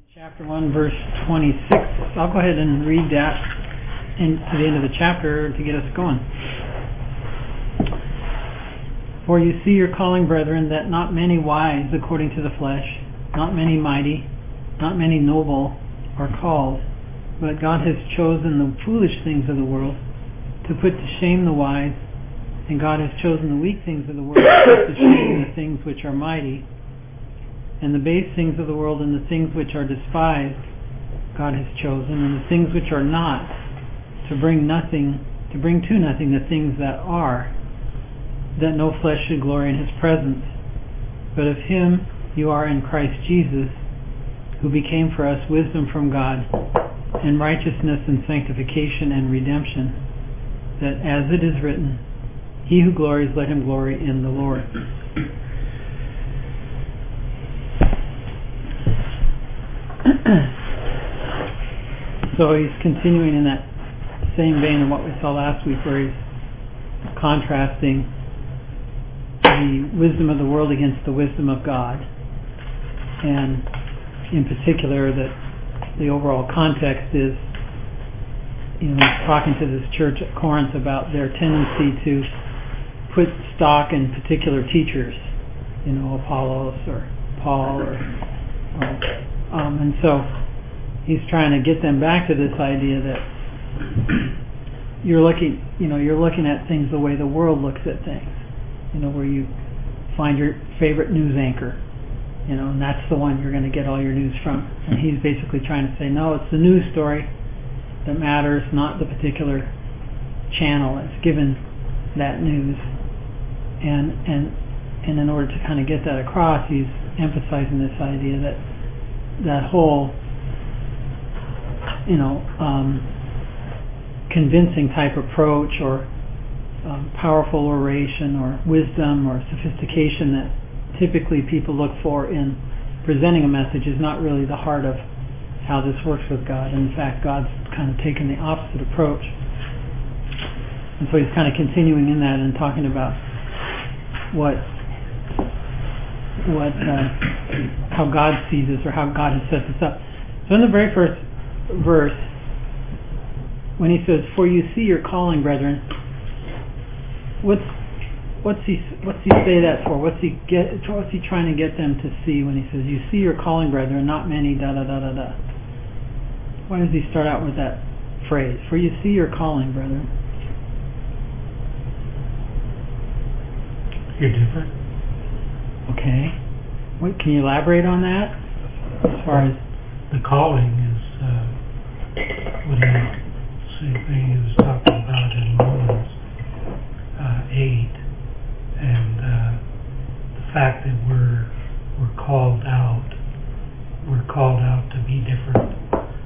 Chapter 1, verse 26. I'll go ahead and read that to the end of the chapter to get us going. For you see your calling, brethren, that not many wise according to the flesh, not many mighty, not many noble are called, but God has chosen the foolish things of the world to put to shame the wise, and God has chosen the weak things of the world to put to shame the things which are mighty, and the base things of the world and the things which are despised God has chosen, and the things which are not, to bring to nothing the things that are, that no flesh should glory in his presence. But of him you are in Christ Jesus, who became for us wisdom from God, and righteousness and sanctification and redemption, that as it is written, he who glories, let him glory in the Lord. So he's continuing in that same vein of what we saw last week, where he's contrasting the wisdom of the world against the wisdom of God, and in particular that the overall context is, he's talking to this church at Corinth about their tendency to put stock in particular teachers, Apollos or Paul, and so he's trying to get them back to this idea that you're looking at things the way the world looks at things, where you find your favorite news anchor, and that's the one you're going to get all your news from. And he's basically trying to say, no, it's the news story that matters, not the particular channel that's given that news. And in order to kind of get that across, he's emphasizing this idea that whole convincing type approach, or powerful oration, or wisdom, or sophistication that typically people look for in presenting a message is not really the heart of how this works with God. And in fact, God's kind of taken the opposite approach. And so he's kind of continuing in that and talking about how God sees this, or how God has set this up. So in the very first verse, when he says, "For you see your calling, brethren," what's he say that for? What's he trying to get them to see when he says, "You see your calling, brethren, not many da da da da da"? Why does he start out with that phrase? For you see your calling, brethren. You're different. Okay. Can you elaborate on that? As far as the calling is what the same thing he was talking about in Romans 8, and the fact that we're called out. We're called out to be different.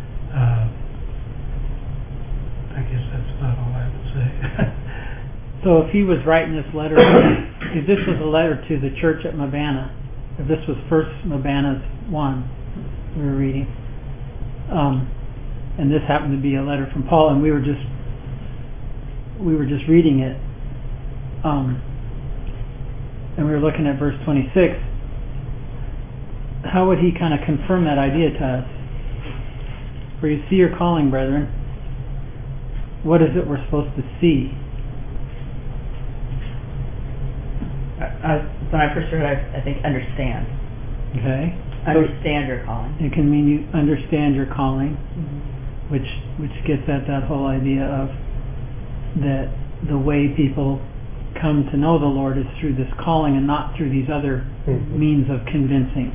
I guess that's about all I would say. So if he was writing this letter, if this was a letter to the church at Mabana, if this was First Mabana's 1 we were reading, and this happened to be a letter from Paul, and we were just reading it, and we were looking at verse 26, how would he kind of confirm that idea to us? For you see your calling, brethren, what is it we're supposed to see? When I first heard it, I think understand. Okay. Understand your calling. It can mean you understand your calling, which gets at that whole idea of that the way people come to know the Lord is through this calling and not through these other means of convincing.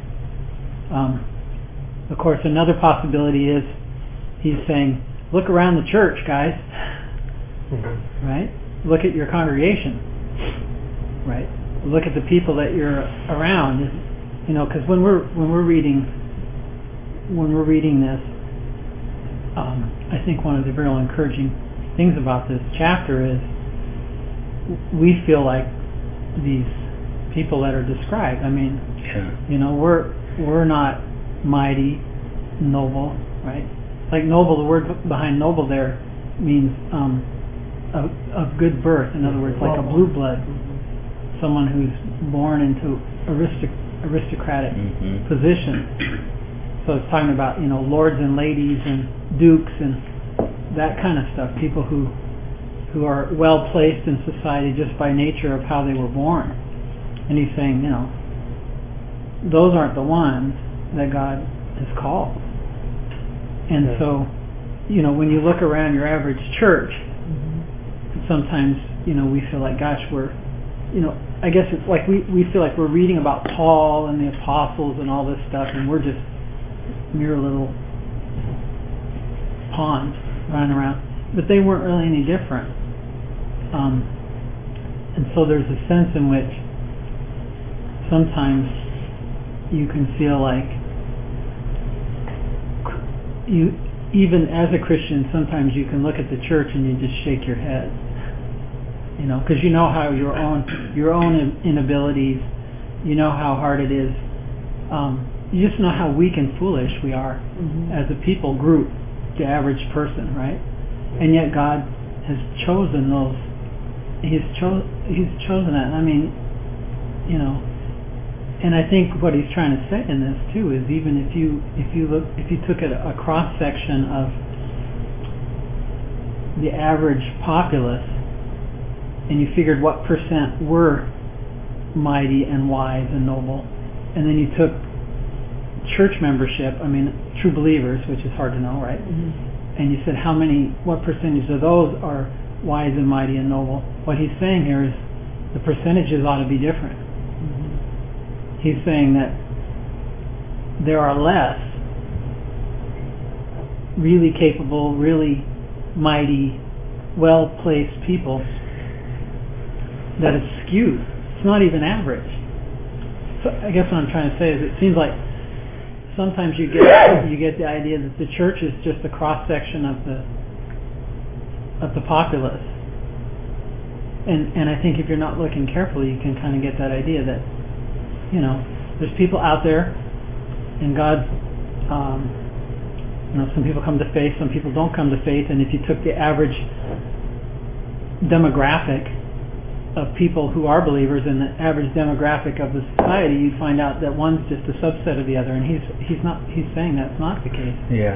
Of course, another possibility is he's saying, look around the church, guys. Right? Look at your congregation. Right? Look at the people that you're around. Because when we're reading this, I think one of the real encouraging things about this chapter is we feel like these people that are described. I mean, we're not mighty, noble, right? Like noble, the word behind noble there means of good birth. In other words, like a blue blood, someone who's born into aristocratic position. So it's talking about, lords and ladies and dukes and that kind of stuff. People who are well placed in society just by nature of how they were born. And he's saying, those aren't the ones that God has called. And so, when you look around your average church, sometimes, we feel like, gosh, we're, I guess it's like we feel like we're reading about Paul and the apostles and all this stuff, and we're just mere little pawns running around. But they weren't really any different. And so there's a sense in which sometimes you can feel like even as a Christian, sometimes you can look at the church and you just shake your head, because how your own inabilities, how hard it is. You just know how weak and foolish we are as a people group, the average person, right? And yet God has chosen those. He's chosen that. I mean, and I think what he's trying to say in this too is, even if you took a cross section of the average populace and you figured what percent were mighty and wise and noble, and then you took church membership, true believers, which is hard to know, right? And you said what percentage of those are wise and mighty and noble? What he's saying here is the percentages ought to be different. He's saying that there are less really capable, really mighty, well-placed people, that it's skewed. It's not even average. So I guess what I'm trying to say is, it seems like sometimes you get the idea that the church is just a cross-section of the populace. And I think if you're not looking carefully, you can kind of get that idea that there's people out there, and God, some people come to faith, some people don't come to faith, and if you took the average demographic of people who are believers and the average demographic of the society, you'd find out that one's just a subset of the other, and he's saying that's not the case. Yeah.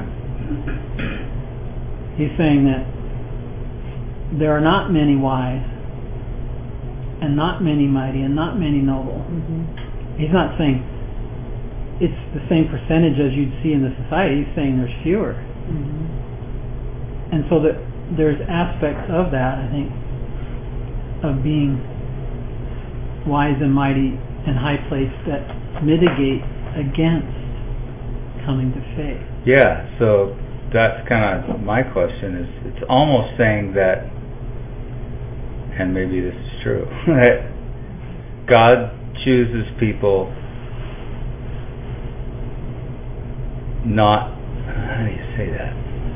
He's saying that there are not many wise, and not many mighty, and not many noble. He's not saying it's the same percentage as you'd see in the society. He's saying there's fewer. And so that there's aspects of that, I think, of being wise and mighty and high placed, that mitigate against coming to faith. Yeah, so that's kind of my question, is it's almost saying that, and maybe this is true, that God chooses people not, how do you say that?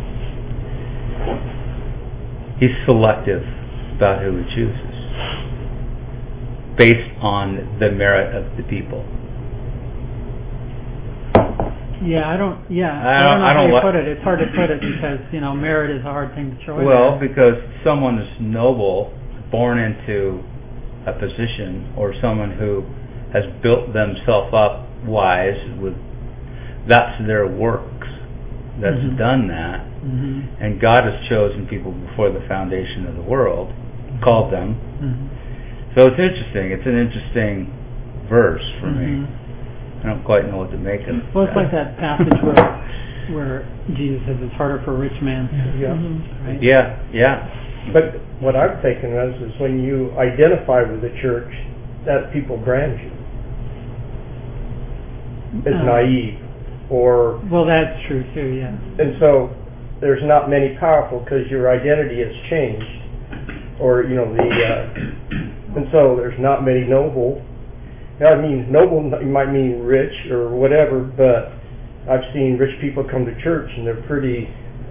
He's selective about who he chooses based on the merit of the people. I don't know how you put it. It's hard to put it because, merit is a hard thing to throw in. Well, because someone is noble, born into a position, or someone who has built themselves up wise, that's their works that's done that. And God has chosen people before the foundation of the world, called them. So it's interesting. It's an interesting verse for me. I don't quite know what to make of it. Well, it's like that passage where Jesus says it's harder for a rich man. Right? Yeah. But what I'm thinking is when you identify with the church, that people brand you as naive, or... Well, that's true too, yeah. And so there's not many powerful because your identity has changed, or and so there's not many noble. Now, noble might mean rich or whatever, but I've seen rich people come to church and they're pretty.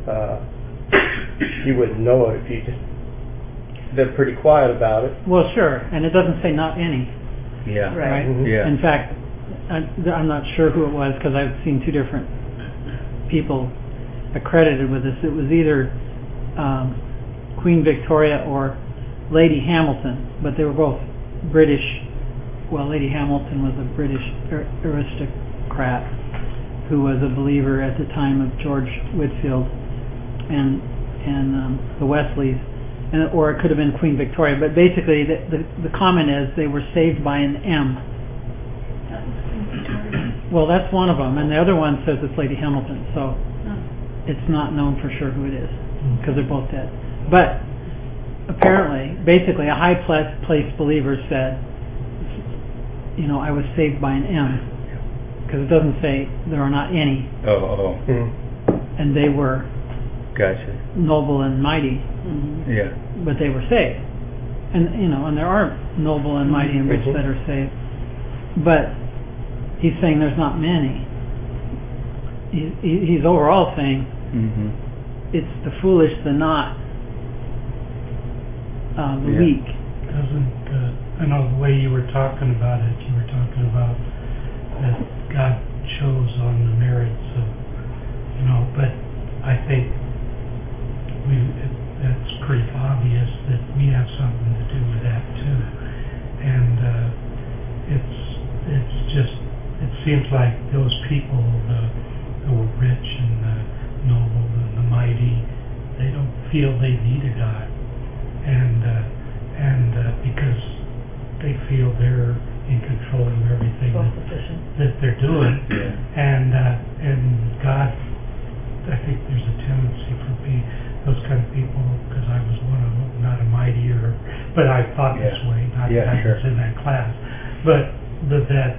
You wouldn't know it if you just. They're pretty quiet about it. Well, sure, and it doesn't say not any. Yeah. Right. Yeah. In fact, I'm not sure who it was because I've seen two different people accredited with this. It was either Queen Victoria or Lady Hamilton, but they were both British. Well, Lady Hamilton was a British aristocrat who was a believer at the time of George Whitefield and the Wesleys, or it could have been Queen Victoria. But basically, the comment is they were saved by an M. Well, that's one of them, and the other one says it's Lady Hamilton. So it's not known for sure who it is because they're both dead. But apparently, basically, a high-placed believer said, I was saved by an M, because it doesn't say there are not any. And they were noble and mighty. Yeah. But they were saved. And and there are noble and mighty and rich that are saved. But he's saying there's not many. He's overall saying it's the foolish, the not, the weak. Doesn't the way you were talking about it, you were talking about that God chose on the merits of, but I think it's pretty obvious that we have something to do with that too, and it seems like those people, the rich and the noble and the mighty, they don't feel they need a God, and because they feel they're in control of everything that they're doing, and God, I think there's a tendency for those kind of people, because I was one of them, not a mightier, but I thought this way, not that I was in that class, but that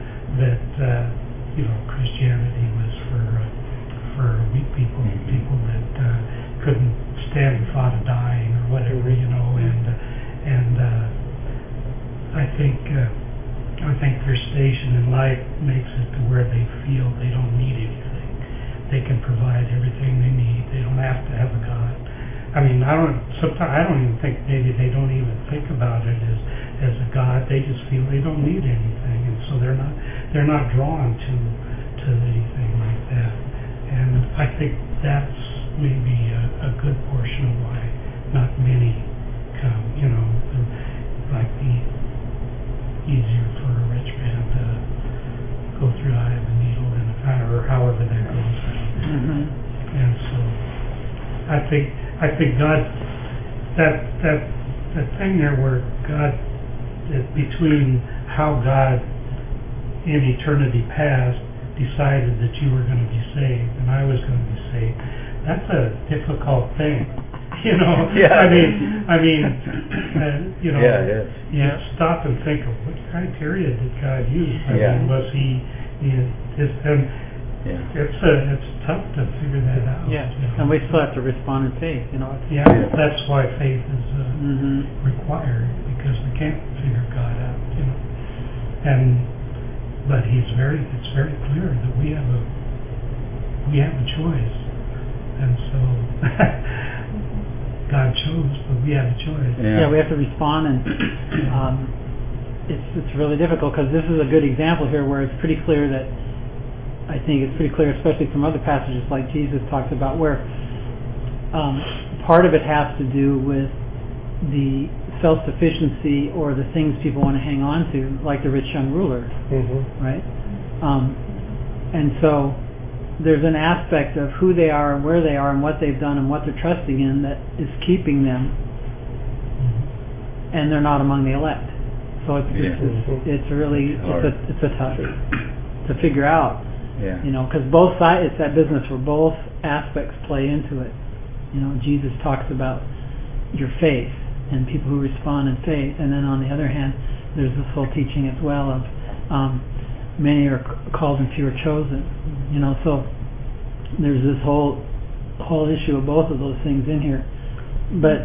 Christianity was for weak people, people that couldn't stand the thought of dying or whatever, and I think their station in life makes it to where they feel they don't need anything. They can provide everything they need. They don't have to have a God. I mean, sometimes I don't even think, maybe they don't even think about it as a God. They just feel they don't need anything, and so they're not drawn to anything like that. And I think that's maybe a good portion of why not many come. Like the easier for a rich man to go through the eye of the needle and or however that goes. And so I think God, that thing there where God, between how God in eternity past decided that you were going to be saved and I was going to be saved, that's a difficult thing. I mean, yeah, it is. You stop and think of what criteria did God use? I mean, was he it's tough to figure that out. Yeah, and we still have to respond in faith. That's why faith is required, because we can't figure God out. But it's very clear that we have a choice, and so God chose, but we have a choice. Yeah, we have to respond, and it's really difficult, because this is a good example here where it's pretty clear that, I think it's pretty clear, especially from other passages like Jesus talks about, where part of it has to do with the self-sufficiency or the things people want to hang on to, like the rich young ruler, right? And so there's an aspect of who they are and where they are and what they've done and what they're trusting in that is keeping them, and they're not among the elect. So it's really it's a toughie to figure out, because both sides, it's that business where both aspects play into it. Jesus talks about your faith and people who respond in faith, and then on the other hand, there's this whole teaching as well of many are called and few are chosen. So there's this whole issue of both of those things in here. But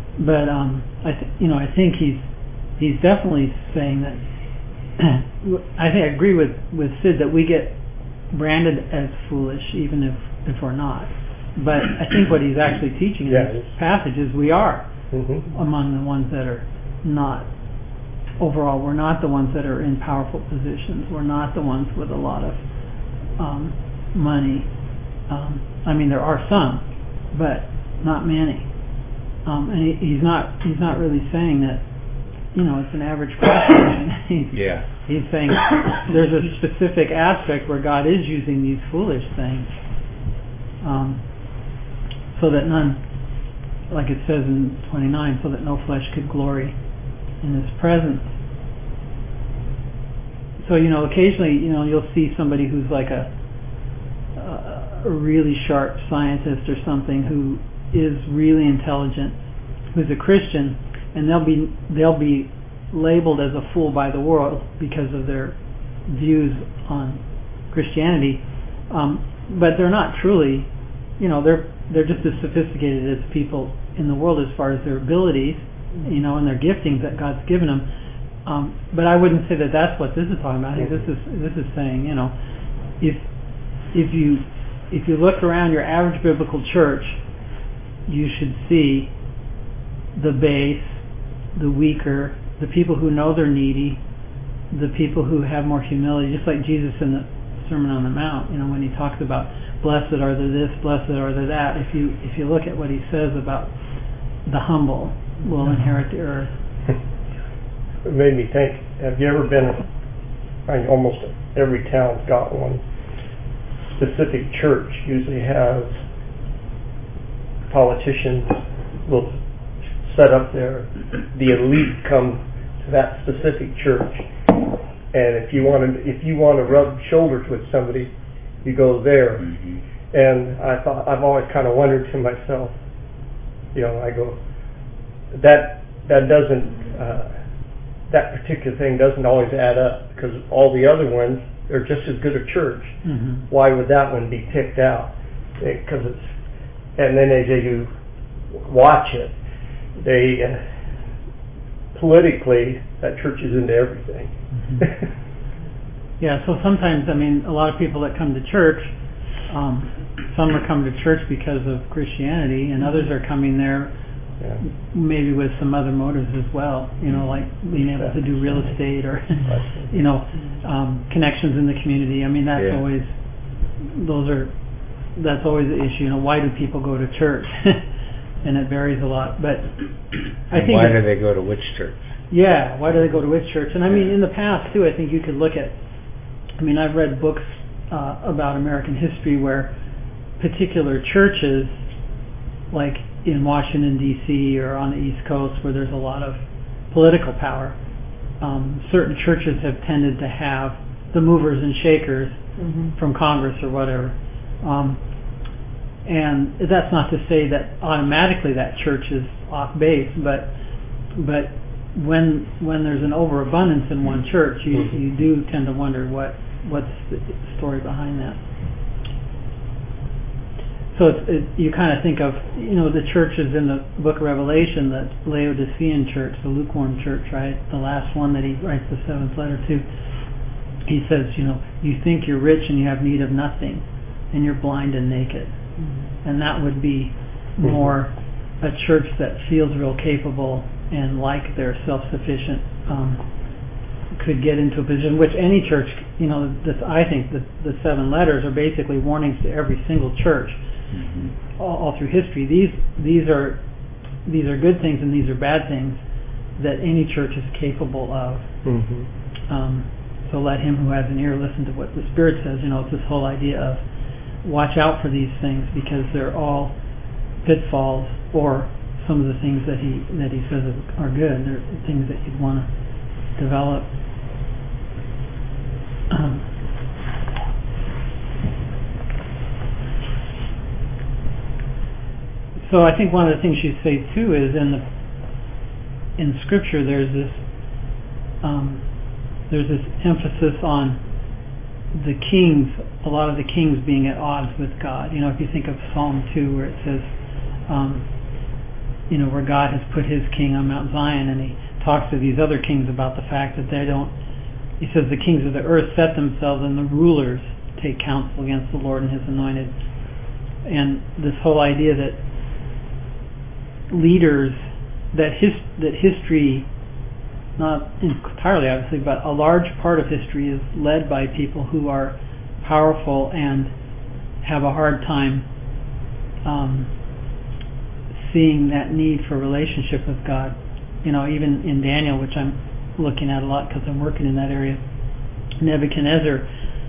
I think he's definitely saying that. I think I agree with Sid that we get branded as foolish even if we're not. But I think what he's actually teaching in this passage is we are among the ones that are not. Overall, we're not the ones that are in powerful positions. We're not the ones with a lot of money. I mean, there are some, but not many. And he's not really saying that it's an average person. Yeah. He's saying there's a specific aspect where God is using these foolish things, so that none, like it says in 29, so that no flesh could glory in His presence. So occasionally you'll see somebody who's like a really sharp scientist or something who is really intelligent, who's a Christian, and they'll be labeled as a fool by the world because of their views on Christianity, but they're not truly, they're just as sophisticated as people in the world as far as their abilities, and their giftings that God's given them. But I wouldn't say that that's what this is talking about. I think this is saying, if you look around your average biblical church, you should see the base, the weaker, the people who know they're needy, the people who have more humility, just like Jesus in the Sermon on the Mount, when he talks about blessed are the this, blessed are the that. If you look at what he says about the humble will inherit the earth. It made me think, have you ever been, almost every town's got one, specific church usually has politicians will set up there, the elite come to that specific church, and if you want to rub shoulders with somebody, you go there. Mm-hmm. And I've always kind of wondered to myself, I go, that doesn't that particular thing doesn't always add up, because all the other ones are just as good a church. Mm-hmm. Why would that one be picked out? Because and then as you watch it, they politically, that church is into everything. Mm-hmm. Yeah, so sometimes, a lot of people that come to church, some are coming to church because of Christianity, and others are coming there maybe with some other motives as well, like being able to do real estate or, connections in the community. That's always, that's always the issue. Why do people go to church? And it varies a lot, but I think. Why do they go to which church? Yeah, why do they go to which church? And in the past too, I think you could look at. I've read books about American history where particular churches, like in Washington D.C. or on the East Coast, where there's a lot of political power, certain churches have tended to have the movers and shakers from Congress or whatever. And that's not to say that automatically that church is off base, but when there's an overabundance in one church, you do tend to wonder what's the story behind that. So you kind of think of the churches in the Book of Revelation, the Laodicean church, the lukewarm church, right? The last one that he writes the seventh letter to. He says, you think you're rich and you have need of nothing, and you're blind and naked. And that would be more a church that feels real capable and like they're self-sufficient, could get into a position, which any church, I think the 7 letters are basically warnings to every single church all through history. These are good things and these are bad things that any church is capable of. So let him who has an ear listen to what the Spirit says. It's this whole idea of watch out for these things, because they're all pitfalls, or some of the things that he says are good. They're things that you'd want to develop. So I think one of the things you say too is in Scripture there's this emphasis on the kings, a lot of the kings being at odds with God. If you think of Psalm 2 where it says, where God has put His king on Mount Zion, and He talks to these other kings about the fact that He says the kings of the earth set themselves and the rulers take counsel against the Lord and His anointed. And this whole idea that leaders, that history, not entirely obviously, but a large part of history is led by people who are powerful and have a hard time seeing that need for relationship with God. even in Daniel, which I'm looking at a lot because I'm working in that area, Nebuchadnezzar,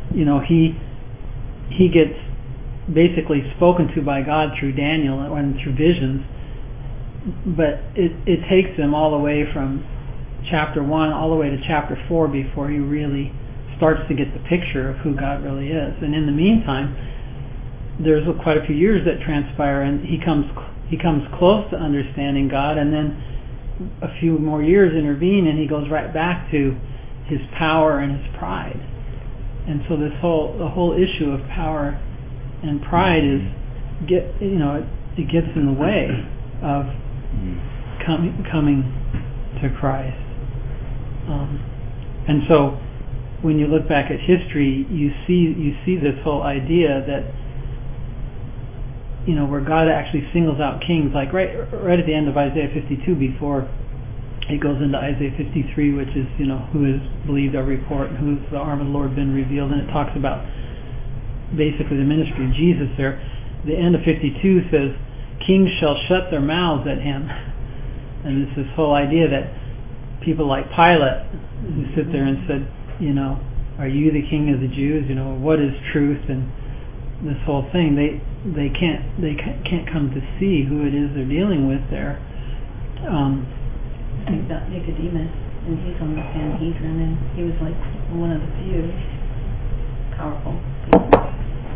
he gets basically spoken to by God through Daniel and through visions, but it takes him all the way from chapter 1 all the way to chapter 4 before he really starts to get the picture of who God really is. And in the meantime, there's quite a few years that transpire, and he comes close to understanding God, and then a few more years intervene, and he goes right back to his power and his pride. And so the whole issue of power and pride it gets in the way of coming to Christ. And so when you look back at history, you see this whole idea that where God actually singles out kings, like right at the end of Isaiah 52, before it goes into Isaiah 53, which is who has believed our report and who's the arm of the Lord been revealed, and it talks about basically the ministry of Jesus there. The end of 52 says, kings shall shut their mouths at him. And it's this whole idea that people like Pilate, who sit there and said, are you the king of the Jews? What is truth? And this whole thing, they can't come to see who it is they're dealing with there. You've got Nicodemus, and he's on the Sanhedrin, and he was like one of the few powerful people.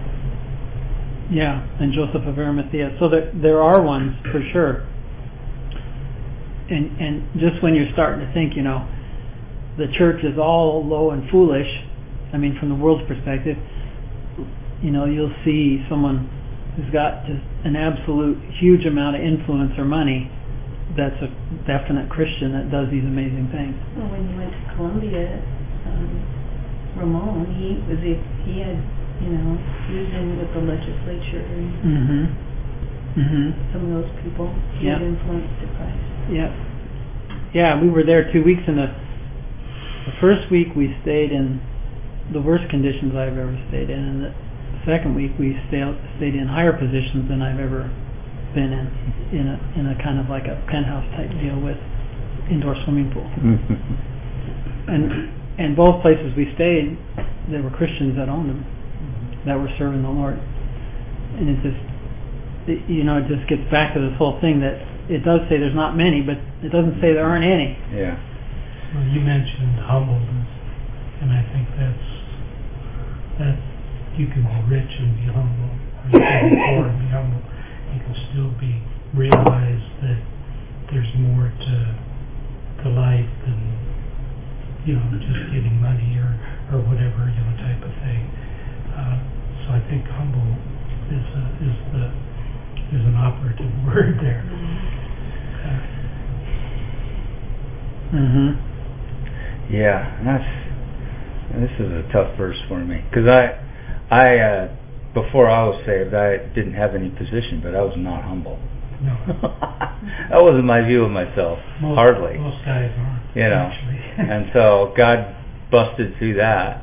Yeah, and Joseph of Arimathea. So there are ones for sure. And just when you're starting to think, the church is all low and foolish, from the world's perspective, you'll see someone who's got just an absolute huge amount of influence or money that's a definite Christian that does these amazing things. Well, when you went to Columbia, Ramon, he was in with the legislature and some of those people. He had influence to Christ. Yeah, we were there 2 weeks, and the first week we stayed in the worst conditions I've ever stayed in, and the second week we stayed in higher positions than I've ever been in a kind of like a penthouse type deal with indoor swimming pool. And both places we stayed, there were Christians that owned them, that were serving the Lord. And it just gets back to this whole thing that it does say there's not many, but it doesn't say there aren't any. Yeah. Well, you mentioned humbleness, and I think that you can be rich and be humble, or you can be poor and be humble. You can still realize that there's more to life than just getting money or whatever type of thing. So I think humble is an operative word there. Yeah, this is a tough verse for me, because I before I was saved, I didn't have any position, but I was not humble. No. That wasn't my view of myself. Hardly. Most guys aren't. Actually. And so God busted through that.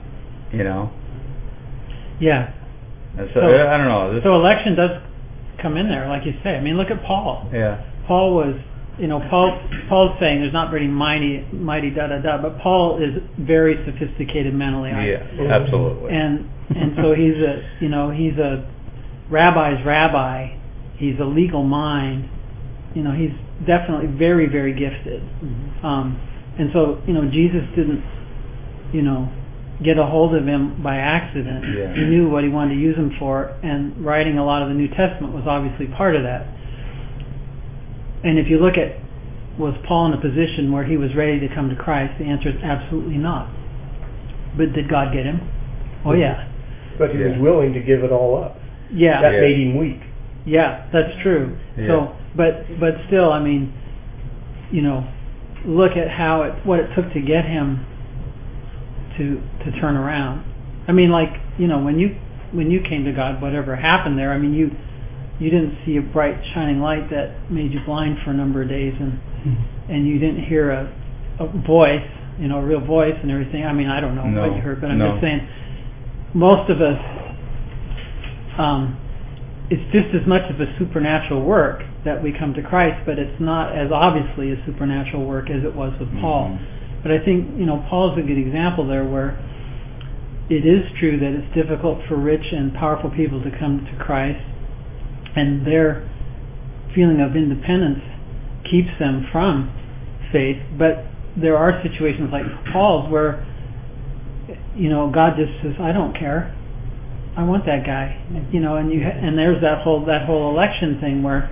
Yeah. And so I don't know. So election does come in there, like you say. Look at Paul. Yeah. Paul was, Paul's saying there's not very mighty but Paul is very sophisticated mentally. Yeah, absolutely. And so he's a rabbi's rabbi. He's a legal mind. He's definitely very, very gifted. And so Jesus didn't get a hold of him by accident. Yeah. He knew what he wanted to use him for, and writing a lot of the New Testament was obviously part of that. And if you look at, was Paul in a position where he was ready to come to Christ? The answer is absolutely not. But did God get him? Oh yeah. But he was willing to give it all up. Yeah. That made him weak. Yeah, that's true. Yeah. So, but still, look at what it took to get him to turn around. When you came to God, whatever happened there, you didn't see a bright shining light that made you blind for a number of days, and you didn't hear a voice, a real voice and everything. I don't know what you heard, but I'm just saying, most of us it's just as much of a supernatural work that we come to Christ, but it's not as obviously a supernatural work as it was with Paul. But I think, Paul's a good example there, where it is true that it's difficult for rich and powerful people to come to Christ, and their feeling of independence keeps them from faith. But there are situations like Paul's where, God just says, I don't care. I want that guy, and there's that whole election thing where,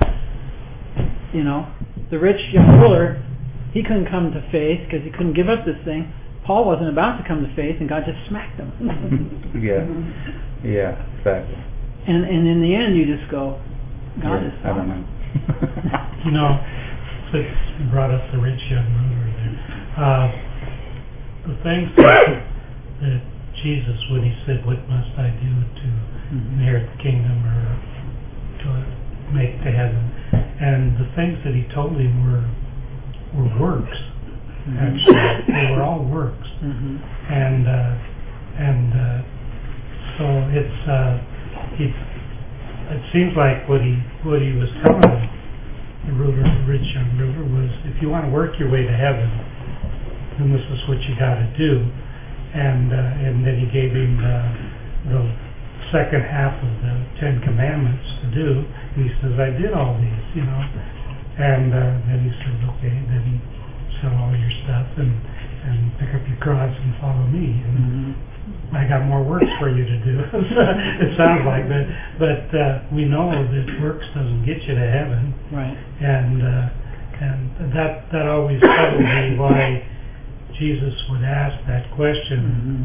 the rich young ruler, he couldn't come to faith because he couldn't give up this thing. Paul wasn't about to come to faith, and God just smacked him. Yeah, exactly. And in the end, you just go, God is I don't know. Since you brought up the rich young ruler there, the things that Jesus, when he said, what must I do to inherit the kingdom or to make to heaven, and the things that he told him were works. Actually, they were all works. And so it seems like what he was telling the rich young ruler was, if you want to work your way to heaven, then this is what you got to do. And then he gave him the second half of the 10 Commandments to do. And he says, I did all these, And then he says, okay, then sell all your stuff and pick up your cross and follow me. And I got more works for you to do. It sounds like that, but we know that works doesn't get you to heaven. Right. And that always puzzled me, why Jesus would ask that question,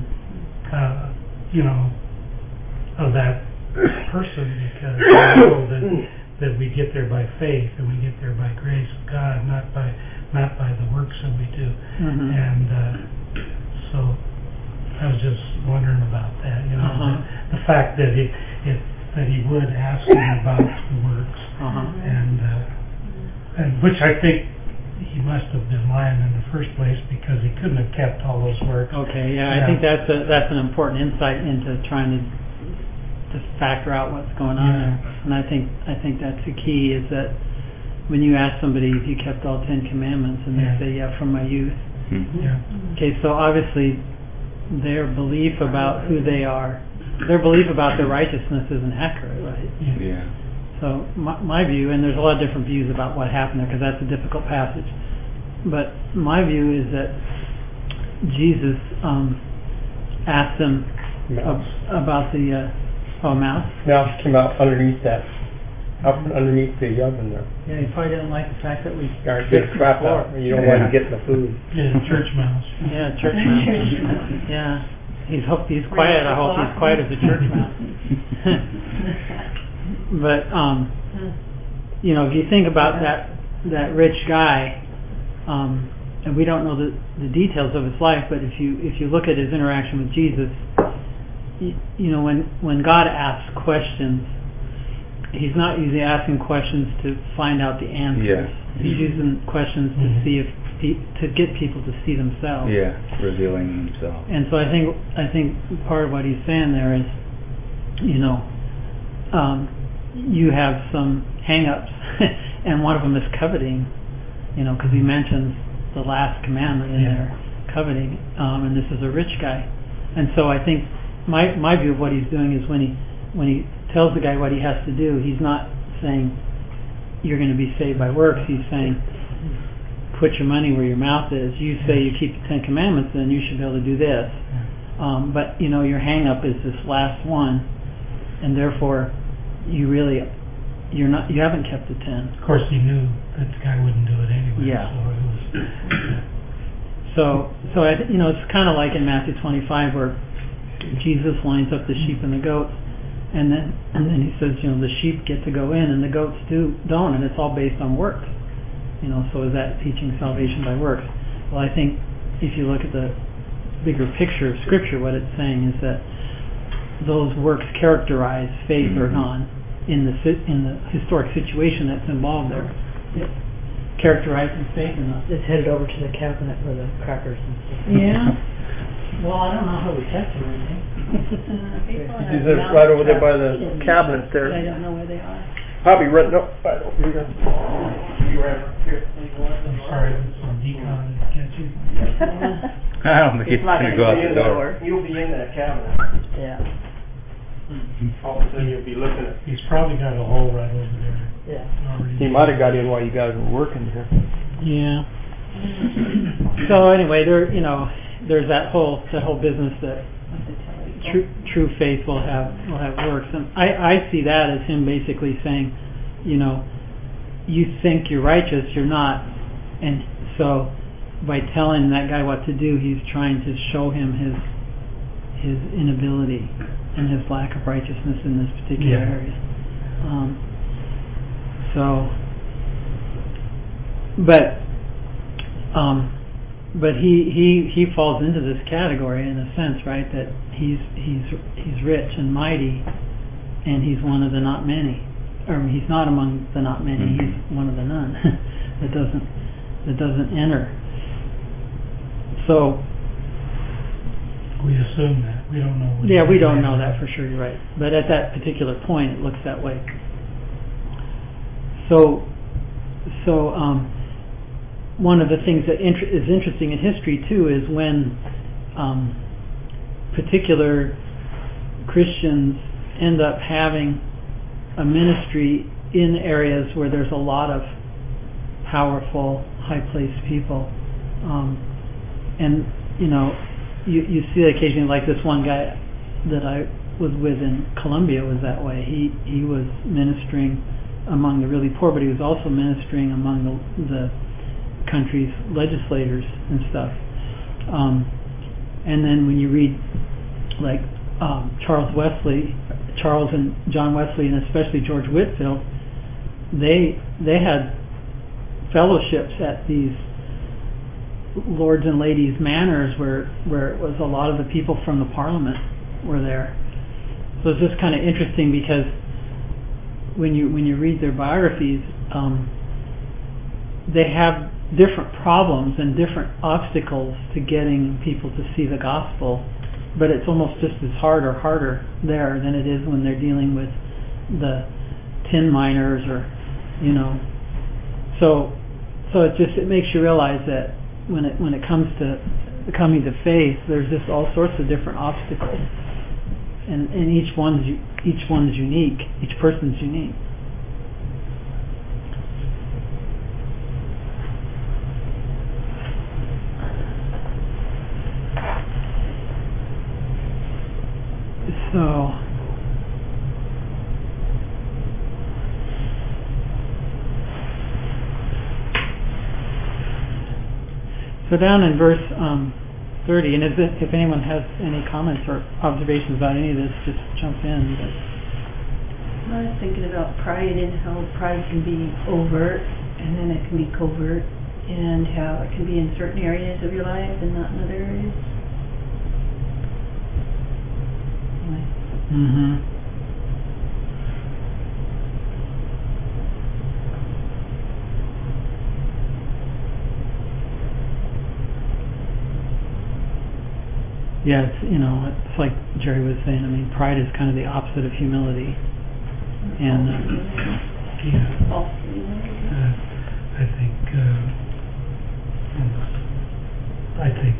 of that person, because we know that we get there by faith and we get there by grace of God, not by the works that we do. And so I was just wondering about that, the fact that he would ask him about the works, and which I think he must have been lying in the first place, because he couldn't have kept all those works. Okay, I think that's an important insight into trying to factor out what's going on there. And I think that's the key, is that when you ask somebody if you kept all 10 Commandments, and they say, yeah, from my youth. Okay, so obviously their belief about who they are, their belief about their righteousness isn't accurate, right? So my view, and there's a lot of different views about what happened there, because that's a difficult passage, but my view is that Jesus asked them about the mouse. Mouse came out underneath that, up underneath the oven there. Yeah, he probably didn't like the fact that we get crap out. You don't want to get the food. Yeah, church mouse. Yeah, church mouse. Yeah, he's quiet. I hope he's quiet as a church mouse. But if you think about that rich guy, and we don't know the details of his life, but if you look at his interaction with Jesus, when God asks questions, he's not usually asking questions to find out the answers. He's using questions to see to get people to see themselves. Revealing himself. And so I think part of what he's saying there is, you have some hang-ups, and one of them is coveting, because he mentions the last commandment in there, coveting, and this is a rich guy. And so I think my view of what he's doing is, when he tells the guy what he has to do, he's not saying you're going to be saved by works. He's saying, put your money where your mouth is. You say you keep the 10 Commandments, then you should be able to do this. But your hang-up is this last one, and therefore you haven't kept the 10. Of course, he knew that the guy wouldn't do it anyway. So it's kind of like in Matthew 25, where Jesus lines up the sheep and the goats, and then he says, the sheep get to go in and the goats don't, and it's all based on works. So is that teaching salvation by works? Well, I think if you look at the bigger picture of Scripture, what it's saying is that those works characterize faith or non in the historic situation that's involved there. It characterizes faith or not. It's headed over to the cabinet for the crackers and stuff. Yeah. Well, I don't know how we test them or anything. He's right over there by the cabinet there. I don't know where they are. Probably right, no, right over here. I'm sorry, some decon to catch you. I don't think It's he's not going to gonna go out be the in the door. door. You'll be in that cabinet. Yeah, All of a sudden you'll be looking at. He's probably got a hole right over there yeah. already. He might have got in while you guys were working here. Yeah. So anyway, there's that whole business that What they tell you. true faith will have works, and I see that as him basically saying, you think you're righteous, you're not, and so by telling that guy what to do, he's trying to show him his inability and his lack of righteousness in this particular area. But he falls into this category in a sense, right? That he's rich and mighty, and he's one of the not many, or he's not among the not many. He's one of the none that doesn't enter. So We assume that. We don't know. we don't know that for sure. You're right, but at that particular point, it looks that way. So one of the things that is interesting in history too is when particular Christians end up having a ministry in areas where there's a lot of powerful, high-placed people, and you see it occasionally. Like this one guy that I was with in Colombia was that way. He was ministering among the really poor, but he was also ministering among the country's legislators and stuff. And then when you read like Charles and John Wesley, and especially George Whitefield, they had fellowships at these lords and ladies manors where it was a lot of the people from the Parliament were there. So it's just kind of interesting because when you read their biographies, they have different problems and different obstacles to getting people to see the gospel, but it's almost just as hard or harder there than it is when they're dealing with the tin miners or so it makes you realize that when it comes to coming to faith, there's just all sorts of different obstacles, and each one's unique, each person's unique. So down in verse 30, and if anyone has any comments or observations about any of this, just jump in. But I was thinking about pride and how pride can be overt and then it can be covert, and how it can be in certain areas of your life and not in other areas. Anyway. Yeah, it's like Jerry was saying. I mean, pride is kind of the opposite of humility, and I think,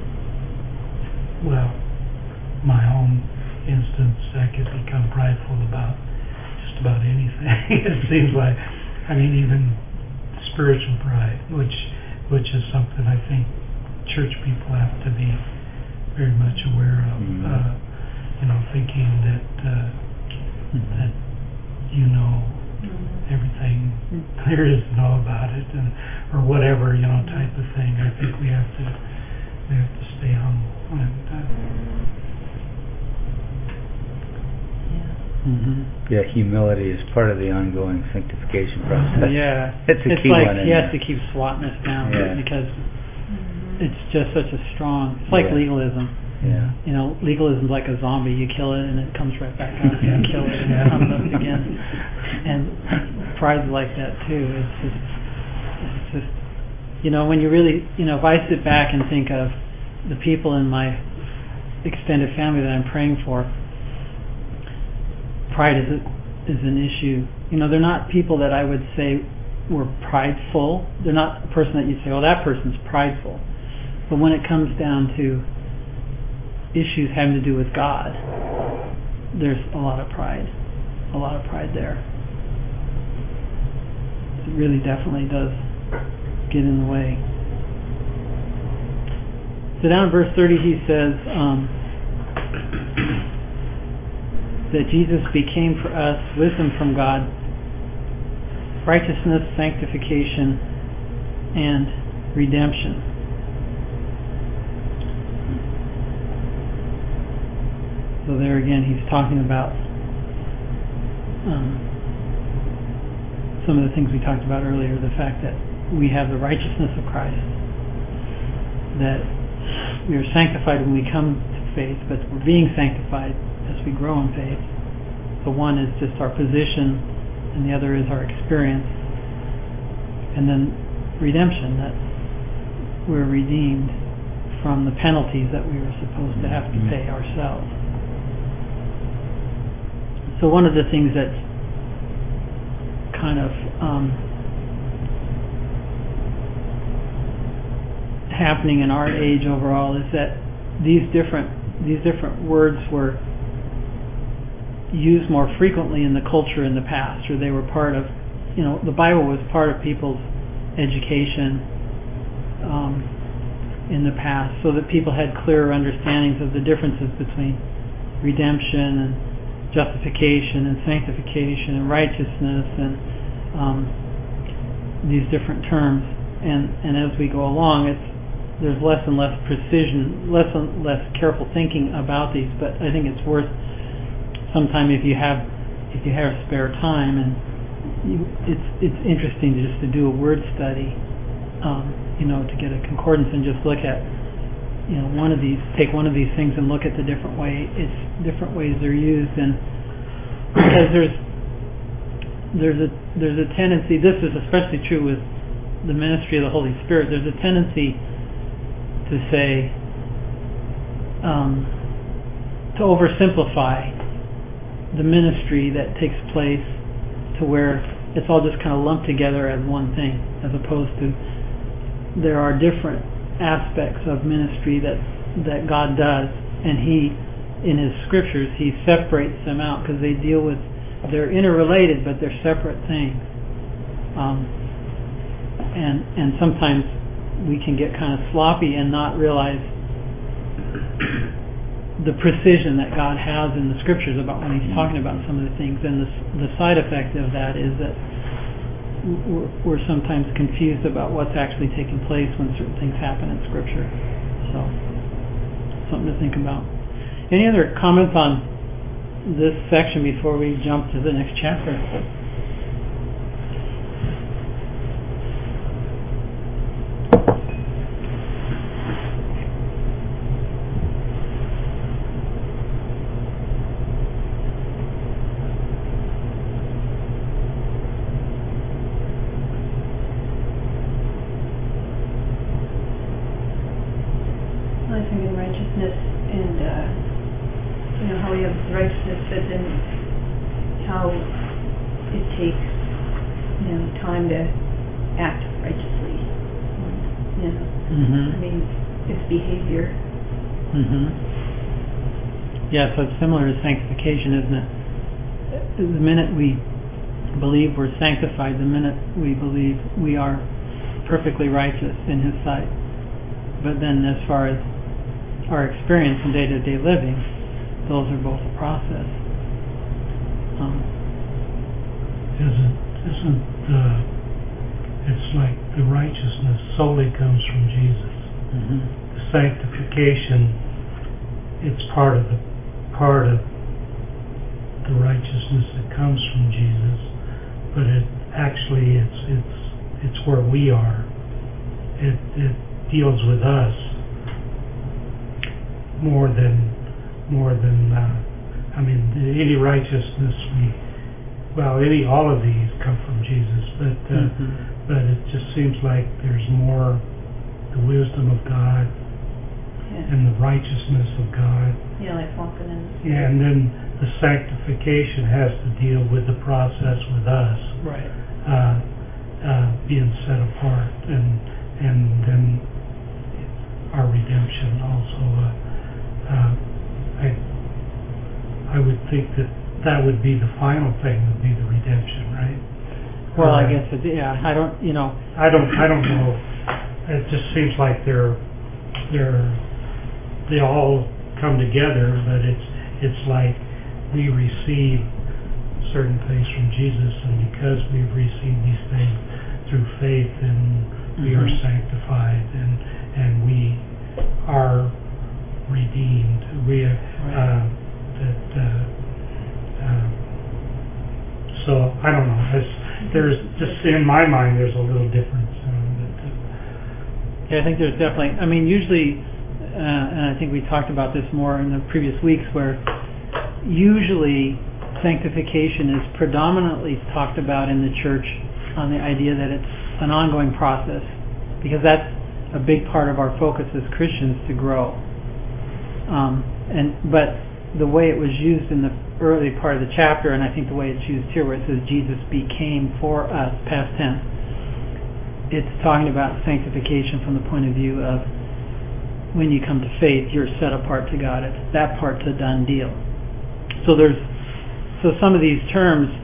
well, my own instance, I could become prideful about just about anything. It seems like, even spiritual pride, which is something I think church people have to be very much aware of, thinking that everything there is to know about it, or whatever, type of thing. I think we have to stay humble and Yeah, humility is part of the ongoing sanctification process. Yeah, it's a key like one. He has to keep swatting us down because it's just such a strong. It's like legalism. Yeah. Legalism's like a zombie. You kill it and it comes right back out. You kill it and it comes up again. And pride's like that too. It's just when you really, if I sit back and think of the people in my extended family that I'm praying for, pride is an issue. They're not people that I would say were prideful. They're not a person that you'd say, oh, that person's prideful. But when it comes down to issues having to do with God, there's a lot of pride there. It really definitely does get in the way. So down in verse 30 he says that Jesus became for us wisdom from God, righteousness, sanctification, and redemption. So there again he's talking about some of the things we talked about earlier, the fact that we have the righteousness of Christ, that we are sanctified when we come to faith, but we're being sanctified as we grow in faith. So one is just our position, and the other is our experience. And then redemption, that we're redeemed from the penalties that we were supposed to have to pay ourselves. So one of the things that's kind of happening in our age overall is that these different words were used more frequently in the culture in the past, or they were part of, the Bible was part of people's education in the past, so that people had clearer understandings of the differences between redemption and justification and sanctification and righteousness and these different terms. And as we go along, there's less and less precision, less and less careful thinking about these. But I think it's worth sometime if you have spare time, and it's interesting just to do a word study, to get a concordance and just look at take one of these things and look at the different ways they're used, and because there's a tendency, this is especially true with the ministry of the Holy Spirit, there's a tendency to say, to oversimplify the ministry that takes place to where it's all just kind of lumped together as one thing, as opposed to there are different aspects of ministry that God does, and He, in His scriptures, He separates them out because they're interrelated, but they're separate things. And sometimes we can get kind of sloppy and not realize the precision that God has in the scriptures about when He's talking about some of the things, and the side effect of that is that we're sometimes confused about what's actually taking place when certain things happen in Scripture. So, something to think about. Any other comments on this section before we jump to the next chapter? Time to act righteously. I mean, it's behavior. Yeah, so it's similar to sanctification, isn't it? The minute we believe we're sanctified, the minute we believe we are perfectly righteous in His sight. But then as far as our experience in day-to-day living, those are both a process. It's like the righteousness solely comes from Jesus. The sanctification, it's part of the righteousness that comes from Jesus, but it's where we are. It deals with us more than any righteousness all of these come from Jesus, but it just seems like there's more the wisdom of God and the righteousness of God. Yeah, like walking in. Yeah, and then the sanctification has to deal with the process with us. Right. Being set apart, and then our redemption also. I would think that would be the final thing, would be the redemption, right? Well, I guess yeah. I don't know. I don't know. It just seems like they all come together, but it's like we receive certain things from Jesus, and because we've received these things through faith, and we are sanctified, and we are redeemed. We are so I don't know. There's just in my mind there's a little difference. Yeah, I think there's definitely. I mean, usually, and I think we talked about this more in the previous weeks, where usually sanctification is predominantly talked about in the church on the idea that it's an ongoing process, because that's a big part of our focus as Christians, to grow. But the way it was used in the early part of the chapter, and I think the way it's used here, where it says Jesus became for us, past tense, it's talking about sanctification from the point of view of when you come to faith, you're set apart to God. That part's a done deal. So some of these terms,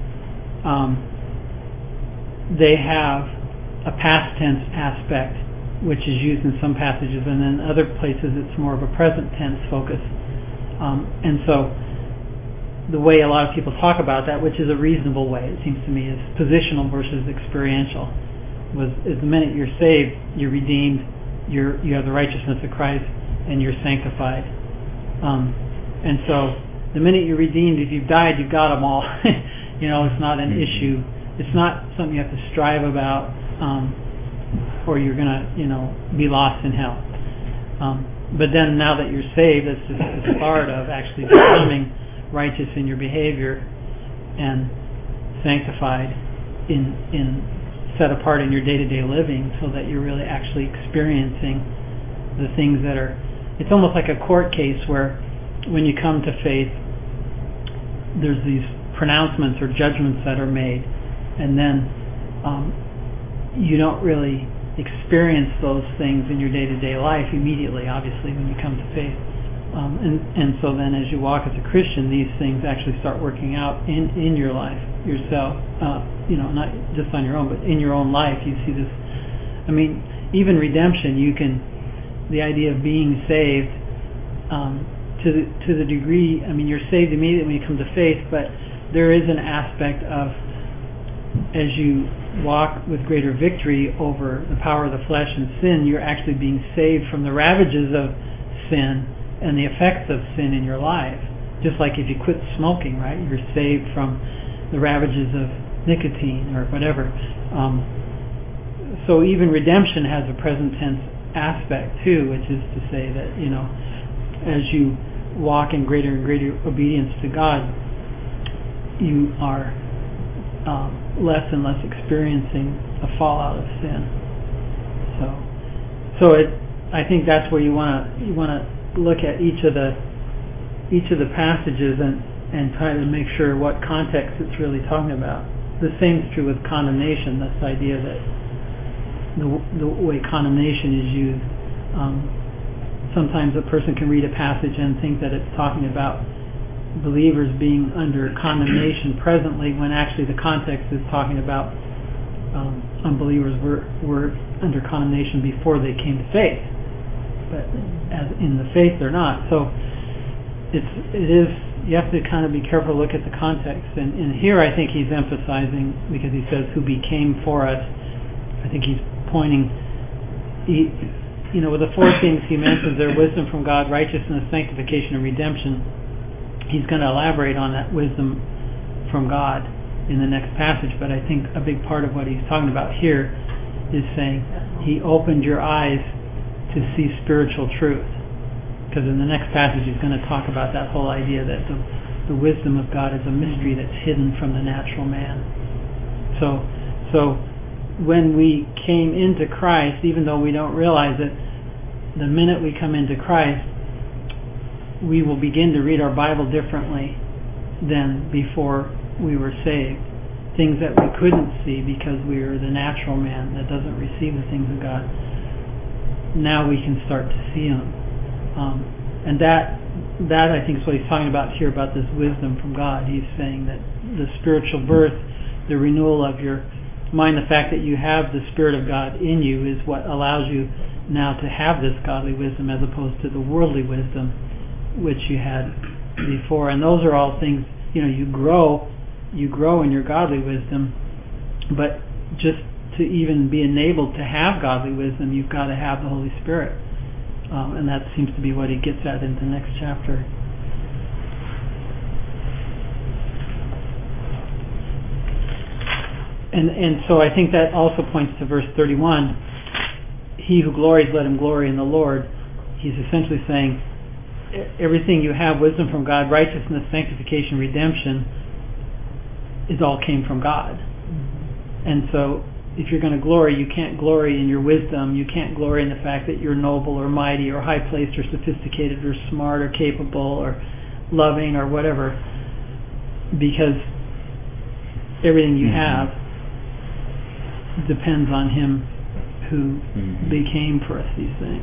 they have a past tense aspect, which is used in some passages, and in other places it's more of a present tense focus. And so the way a lot of people talk about that, which is a reasonable way, it seems to me, is positional versus experiential. Is the minute you're saved, you're redeemed, you have the righteousness of Christ, and you're sanctified. And so the minute you're redeemed, if you've died, you've got them all. It's not an issue. It's not something you have to strive about, or you're going to, be lost in hell. But then now that you're saved, it's just the start of actually becoming righteous in your behavior and sanctified in set apart in your day-to-day living, so that you're really actually experiencing the things that are. It's almost like a court case where when you come to faith, there's these pronouncements or judgments that are made, and then you don't really experience those things in your day-to-day life immediately, obviously, when you come to faith. And so then as you walk as a Christian, these things actually start working out in your life yourself, not just on your own, but in your own life. You see this, even redemption, the idea of being saved, to the degree, you're saved immediately when you come to faith, but there is an aspect of, as you walk with greater victory over the power of the flesh and sin, you're actually being saved from the ravages of sin and the effects of sin in your life. Just like if you quit smoking, right? You're saved from the ravages of nicotine or whatever. So even redemption has a present tense aspect too, which is to say that, as you walk in greater and greater obedience to God, you are less and less experiencing the fallout of sin. So I think that's where you want to look at each of the passages and try to make sure what context it's really talking about. The same is true with condemnation. This idea that the way condemnation is used. Sometimes a person can read a passage and think that it's talking about believers being under condemnation presently, when actually the context is talking about unbelievers were under condemnation before they came to faith, but as in the faith they're not. So it is, you have to kind of be careful to look at the context, and here I think he's emphasizing, because he says who became for us, I think he's pointing, with the four things he mentions there: wisdom from God, righteousness, sanctification, and redemption. He's going to elaborate on that wisdom from God in the next passage, but I think a big part of what he's talking about here is saying he opened your eyes to see spiritual truth, because in the next passage he's going to talk about that whole idea that the wisdom of God is a mystery that's hidden from the natural man. So when we came into Christ, even though we don't realize it, the minute we come into Christ, we will begin to read our Bible differently than before we were saved. Things that we couldn't see because we were the natural man that doesn't receive the things of God. Now we can start to see them. And that I think is what he's talking about here, about this wisdom from God. He's saying that the spiritual birth, the renewal of your mind, the fact that you have the Spirit of God in you is what allows you now to have this godly wisdom as opposed to the worldly wisdom which you had before. And those are all things, you grow in your godly wisdom, but just to even be enabled to have godly wisdom, you've got to have the Holy Spirit. And that seems to be what he gets at in the next chapter. And so I think that also points to verse 31. He who glories, let him glory in the Lord. He's essentially saying everything you have, wisdom from God, righteousness, sanctification, redemption, is all came from God. And so if you're going to glory, you can't glory in your wisdom. You can't glory in the fact that you're noble or mighty or high-placed or sophisticated or smart or capable or loving or whatever, because everything you have depends on him who became for us these things.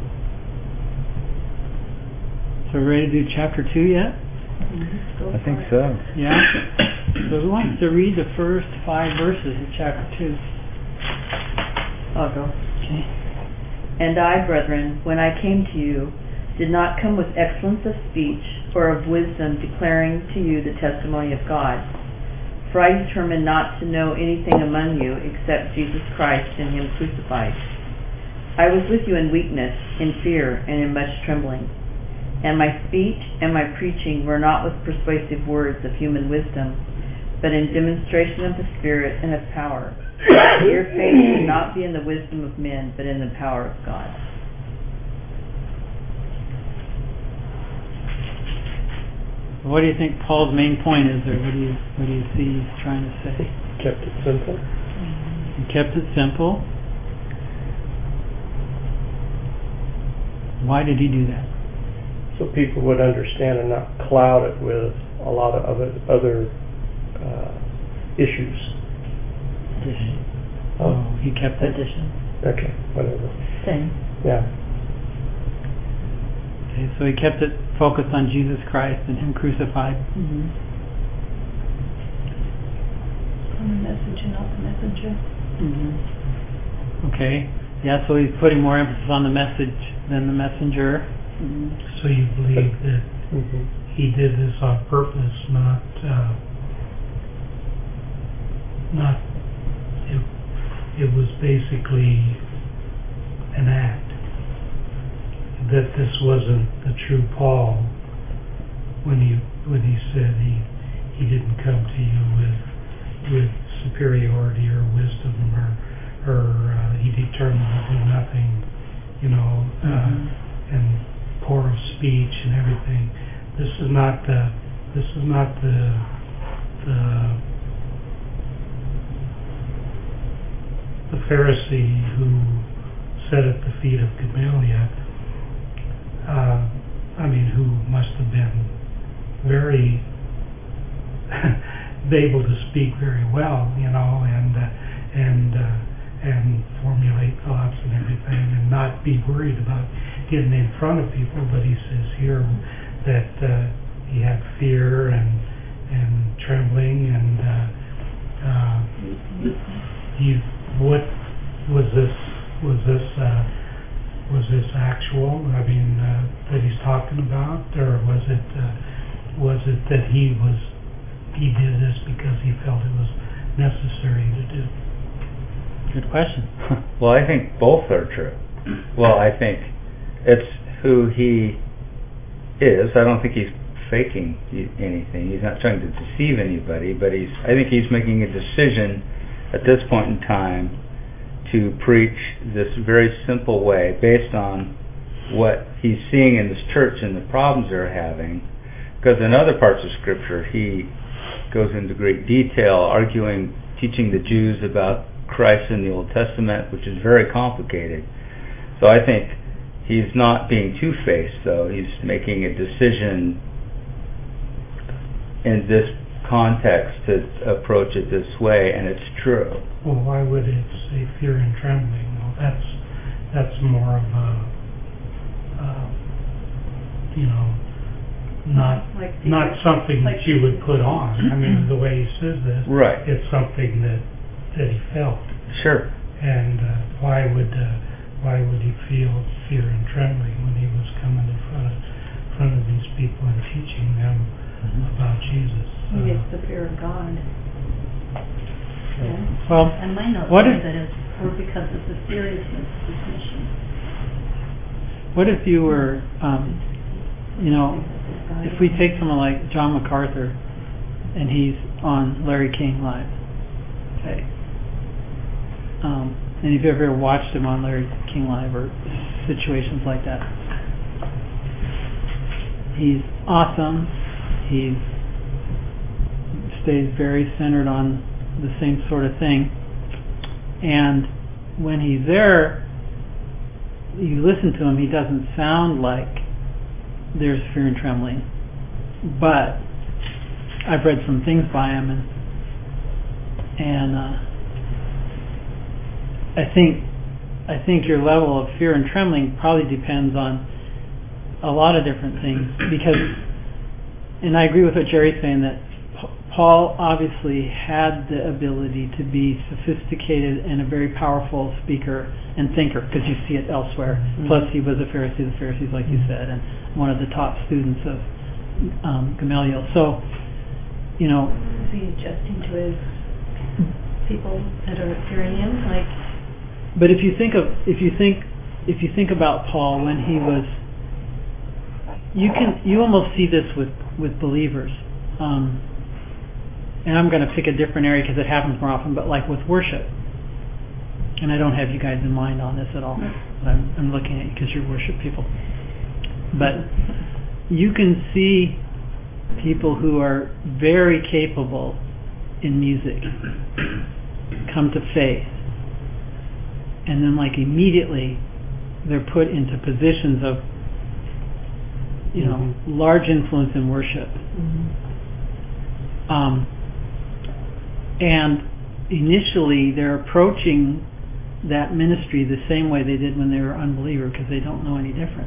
So we're ready to do chapter 2 yet? I think so. Yeah? So who wants to read the first 5 verses of chapter 2? I'll go. Okay. And I, brethren, when I came to you, did not come with excellence of speech or of wisdom, declaring to you the testimony of God. For I determined not to know anything among you except Jesus Christ and him crucified. I was with you in weakness, in fear, and in much trembling. And my speech and my preaching were not with persuasive words of human wisdom, but in demonstration of the Spirit and of power. Your faith should not be in the wisdom of men, but in the power of God. What do you think Paul's main point is there? What do you see he's trying to say? Kept it simple. He kept it simple. Why did he do that? So people would understand and not cloud it with a lot of other issues. Addition. Oh, he kept it. Addition. Okay, whatever. Same. Yeah. Okay, so he kept it focused on Jesus Christ and him crucified. Mm-hmm. On the message and not the messenger. Mm-hmm. Okay. Yeah, so he's putting more emphasis on the message than the messenger. Mm-hmm. So you believe that he did this on purpose, not it was basically an act, that this wasn't the true Paul when he said he didn't come to you with superiority or wisdom or he determined to do nothing, and poor of speech and everything. This is not the Pharisee who sat at the feet of Gamaliel. Who must have been very able to speak very well, and formulate thoughts and everything, and not be worried about getting in front of people. But he says here that he had fear and trembling, and what was this? Was this actual? That he's talking about, or was it that he did this because he felt it was necessary to do? Good question. Well, I think both are true. Well, I think it's who he is. I don't think he's faking anything. He's not trying to deceive anybody, but I think he's making a decision at this point in time to preach this very simple way based on what he's seeing in this church and the problems they're having. Because in other parts of Scripture, he goes into great detail, teaching the Jews about Christ in the Old Testament, which is very complicated. So I think he's not being two-faced, though. He's making a decision in this context to approach it this way, and it's true. Well, why would it say fear and trembling? Well, that's more of a, not something that you would put on. I mean, the way he says this, right? It's something that he felt. Sure. And why would he feel fear and trembling when he was coming in front of these people and teaching them about Jesus? Maybe it's the fear of God. Yeah. Well, And my note what says if- that it's because of the seriousness of this mission. What if you were, if we take someone like John MacArthur and he's on Larry King Live, okay, and if you've ever watched him on Larry King Live or situations like that, he's awesome. He stays very centered on the same sort of thing, and when he's there, you listen to him, he doesn't sound like there's fear and trembling, but I've read some things by him, and I think your level of fear and trembling probably depends on a lot of different things, because, and I agree with what Jerry's saying, that Paul obviously had the ability to be sophisticated and a very powerful speaker and thinker, because you see it elsewhere. Plus, he was a Pharisee of the Pharisees, like you said, and one of the top students of Gamaliel. So, Is he adjusting to his people that are hearing him? But if you think about Paul when he was, you almost see this with believers. And I'm going to pick a different area because it happens more often, but like with worship. And I don't have you guys in mind on this at all. But I'm looking at you because you're worship people. But you can see people who are very capable in music come to faith. And then like immediately they're put into positions of, large influence in worship. And initially they're approaching that ministry the same way they did when they were unbeliever, because they don't know any different.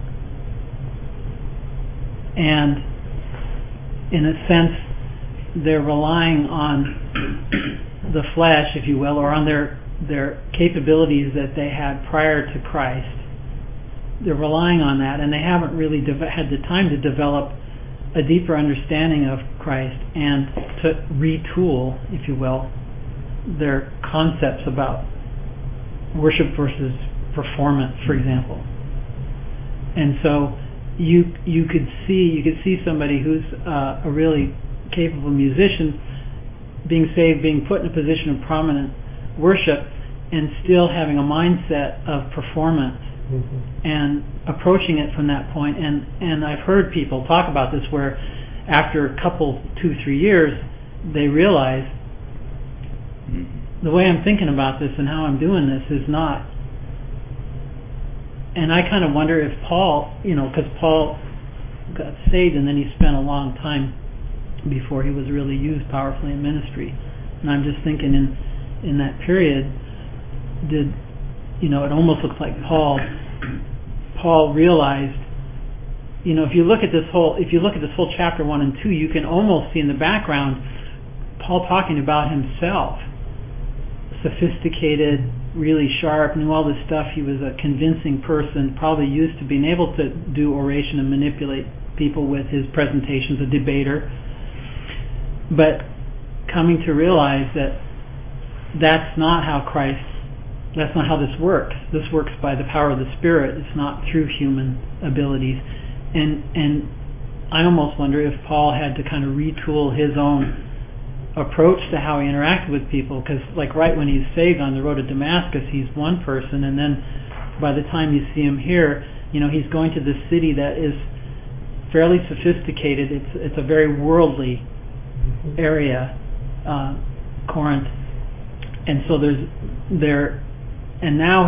And in a sense, they're relying on the flesh, if you will, or on their capabilities that they had prior to Christ. They're relying on that, and they haven't really had the time to develop a deeper understanding of Christ and to retool, if you will, their concepts about worship versus performance, for example. And so you could see somebody who's a really capable musician being saved, being put in a position of prominent worship, and still having a mindset of performance. And approaching it from that point, and I've heard people talk about this where after a couple, 2-3 years, they realize the way I'm thinking about this and how I'm doing this is not. And I kind of wonder if Paul, because Paul got saved and then he spent a long time before he was really used powerfully in ministry. And I'm just thinking in that period, it almost looks like Paul realized, if you look at this whole chapter 1 and 2, you can almost see in the background Paul talking about himself, sophisticated, really sharp, knew all this stuff. He was a convincing person, probably used to being able to do oration and manipulate people with his presentations, a debater, but coming to realize that that's not how this works. This works by the power of the Spirit. It's not through human abilities. And I almost wonder if Paul had to kind of retool his own approach to how he interacted with people, because right when he's saved on the road to Damascus, he's one person, and then by the time you see him here, he's going to this city that is fairly sophisticated. It's a very worldly area, Corinth, and so and now he's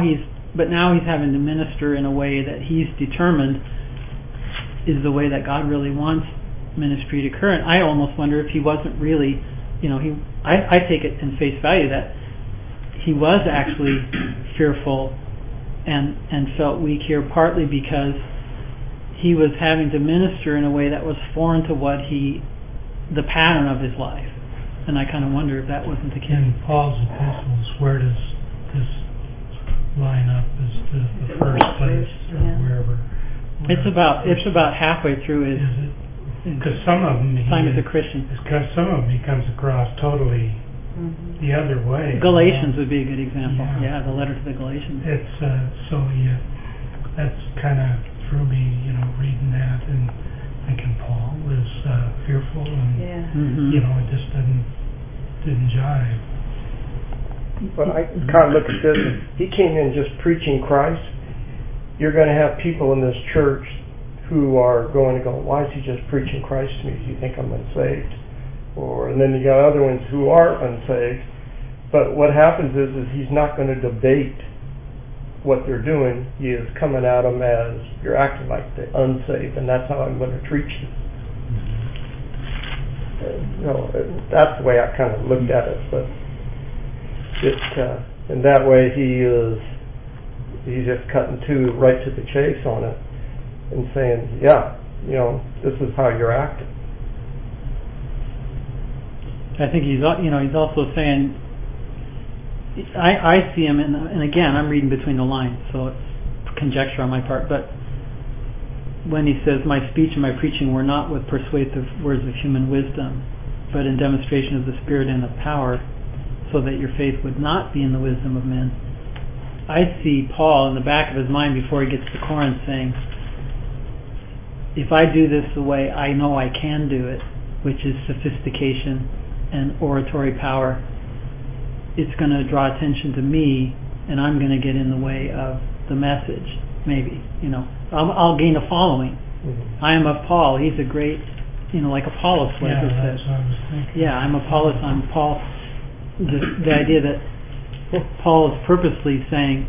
but now he's having to minister in a way that he's determined is the way that God really wants ministry to occur. And I almost wonder if he wasn't really, I take it in face value that he was actually fearful and felt weak here, partly because he was having to minister in a way that was foreign to the pattern of his life. And I kind of wonder if that wasn't the case. In Paul's epistles, where does this line up? Is the first place or wherever? It's about halfway through his. Is it? Because some of them time as a Christian. Because some of them he comes across totally the other way. Galatians would be a good example. Yeah, the letter to the Galatians. It's that's kind of threw me, reading that and thinking Paul was fearful and it just didn't jive. But I kind of look at this. He came in just preaching Christ. You're going to have people in this church who are going to go, why is he just preaching Christ to me? Do you think I'm unsaved? And then you got other ones who are unsaved. But what happens is he's not going to debate what they're doing. He is coming at them as, you're acting like the unsaved, and that's how I'm going to treat you. That's the way I kind of looked at it. But in that way, he's just cutting right to the chase on it and saying, this is how you're acting. I think he's also saying, I see him, and again, I'm reading between the lines, so it's conjecture on my part, but when he says, my speech and my preaching were not with persuasive words of human wisdom, but in demonstration of the Spirit and of power, so that your faith would not be in the wisdom of men. I see Paul in the back of his mind before he gets to Corinth saying, if I do this the way I know I can do it, which is sophistication and oratory power, it's going to draw attention to me, and I'm going to get in the way of the message, maybe. I'll gain a following. Mm-hmm. I am of Paul. He's a great, like Apollos was. Yeah, that's what I was thinking. Yeah, I'm Apollos. I'm Paul. The idea that Paul is purposely saying,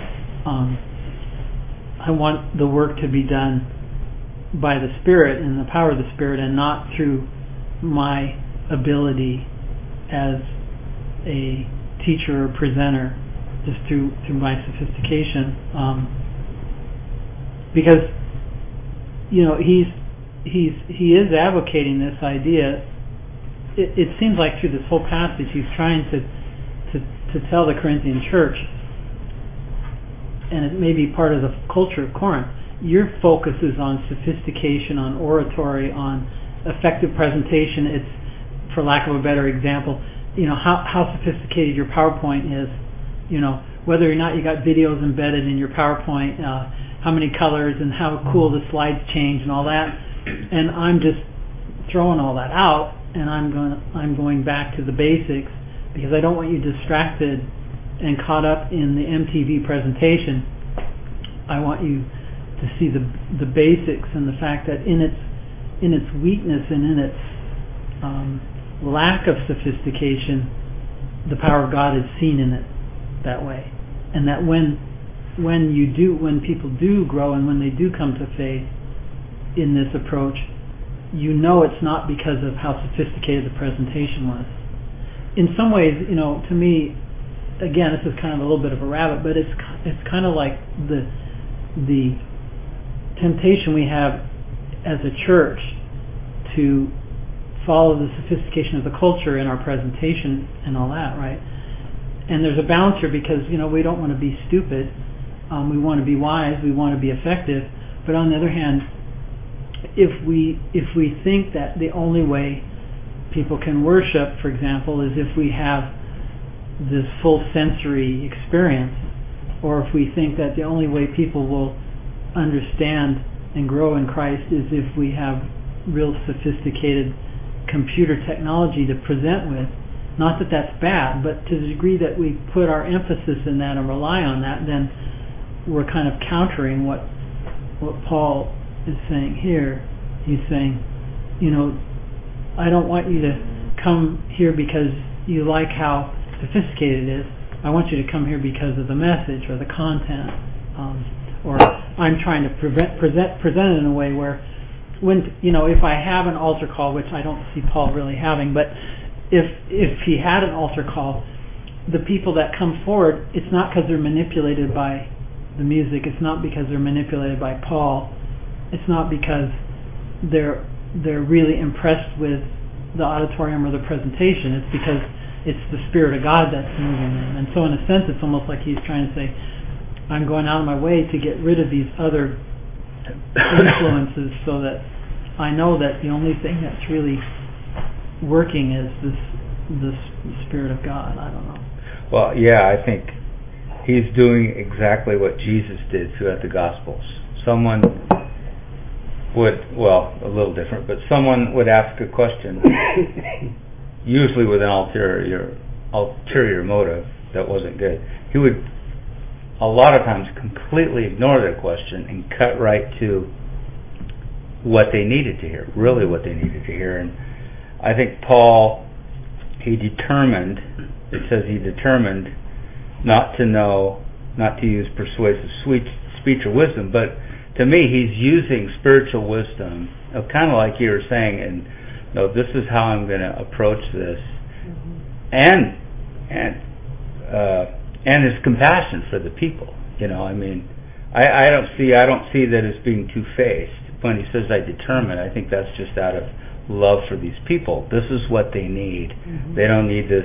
I want the work to be done by the Spirit and the power of the Spirit, and not through my ability as a teacher or presenter, just through my sophistication. Because he is advocating this idea. It seems like through this whole passage he's trying to tell the Corinthian church, and it may be part of the culture of Corinth, your focus is on sophistication, on oratory, on effective presentation. It's, for lack of a better example, how sophisticated your PowerPoint is, whether or not you got videos embedded in your PowerPoint, how many colors and how cool the slides change and all that. And I'm just throwing all that out, and I'm going back to the basics, because I don't want you distracted and caught up in the MTV presentation. I want you to see the basics, and the fact that in its weakness and in its lack of sophistication, the power of God is seen in it that way, and that when people do grow and when they do come to faith in this approach, it's not because of how sophisticated the presentation was. In some ways, to me, again, this is kind of a little bit of a rabbit, but it's kind of like the temptation we have as a church to follow the sophistication of the culture in our presentation and all that, right? And there's a balance here, because we don't want to be stupid. We want to be wise. We want to be effective. But on the other hand, if we think that the only way people can worship, for example, is if we have this full sensory experience, or if we think that the only way people will understand and grow in Christ is if we have real sophisticated computer technology to present with, not that that's bad, but to the degree that we put our emphasis in that and rely on that, then we're kind of countering what Paul is saying here. He's saying, I don't want you to come here because you like how sophisticated it is. I want you to come here because of the message or the content, or I'm trying to present it in a way where, when if I have an altar call, which I don't see Paul really having, but if he had an altar call, the people that come forward, it's not because they're manipulated by the music, it's not because they're manipulated by Paul, it's not because they're really impressed with the auditorium or the presentation, it's because it's the Spirit of God that's moving them. And so in a sense it's almost like he's trying to say, I'm going out of my way to get rid of these other influences so that I know that the only thing that's really working is this Spirit of God. I don't know. Well, yeah, I think he's doing exactly what Jesus did throughout the Gospels. Someone would, a little different, but someone would ask a question, usually with an ulterior motive that wasn't good. He would, a lot of times, completely ignore their question and cut right to what they needed to hear, really what they needed to hear. And I think Paul, it says he determined not to use persuasive speech or wisdom, but to me he's using spiritual wisdom, kind of like you were saying, and this is how I'm going to approach this, and his compassion for the people. I don't see that as being two-faced. When he says I determine, I think that's just out of love for these people. This is what they need. They don't need this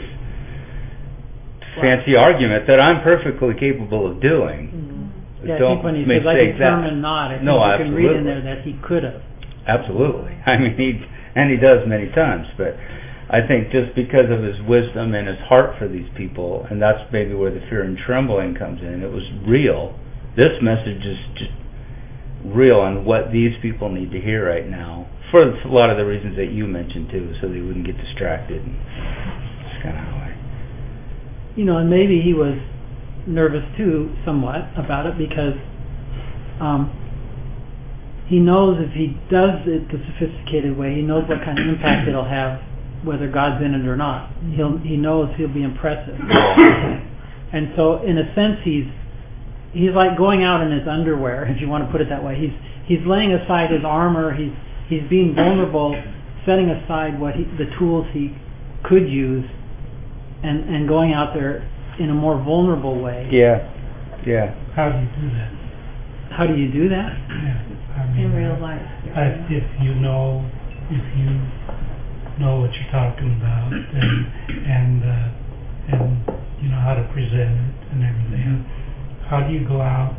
fancy argument that I'm perfectly capable of doing. Yeah, I think when he says I determine not, I think you can read in there that he could have. Absolutely. I mean, he does many times, but I think just because of his wisdom and his heart for these people, and that's maybe where the fear and trembling comes in. It was real. This message is just real on what these people need to hear right now, for a lot of the reasons that you mentioned too, so they wouldn't get distracted. It's kind of how and maybe he was nervous too, somewhat, about it, because he knows if he does it the sophisticated way, he knows what kind of impact it'll have, whether God's in it or not. He knows he'll be impressive. And so, in a sense, he's like going out in his underwear, if you want to put it that way. He's laying aside his armor. He's being vulnerable, setting aside the tools he could use, and going out there in a more vulnerable way. Yeah. How do you do that? How do you do that? Yeah, I mean, in real life. If you know what you're talking about, and you know how to present it and everything, how do you go out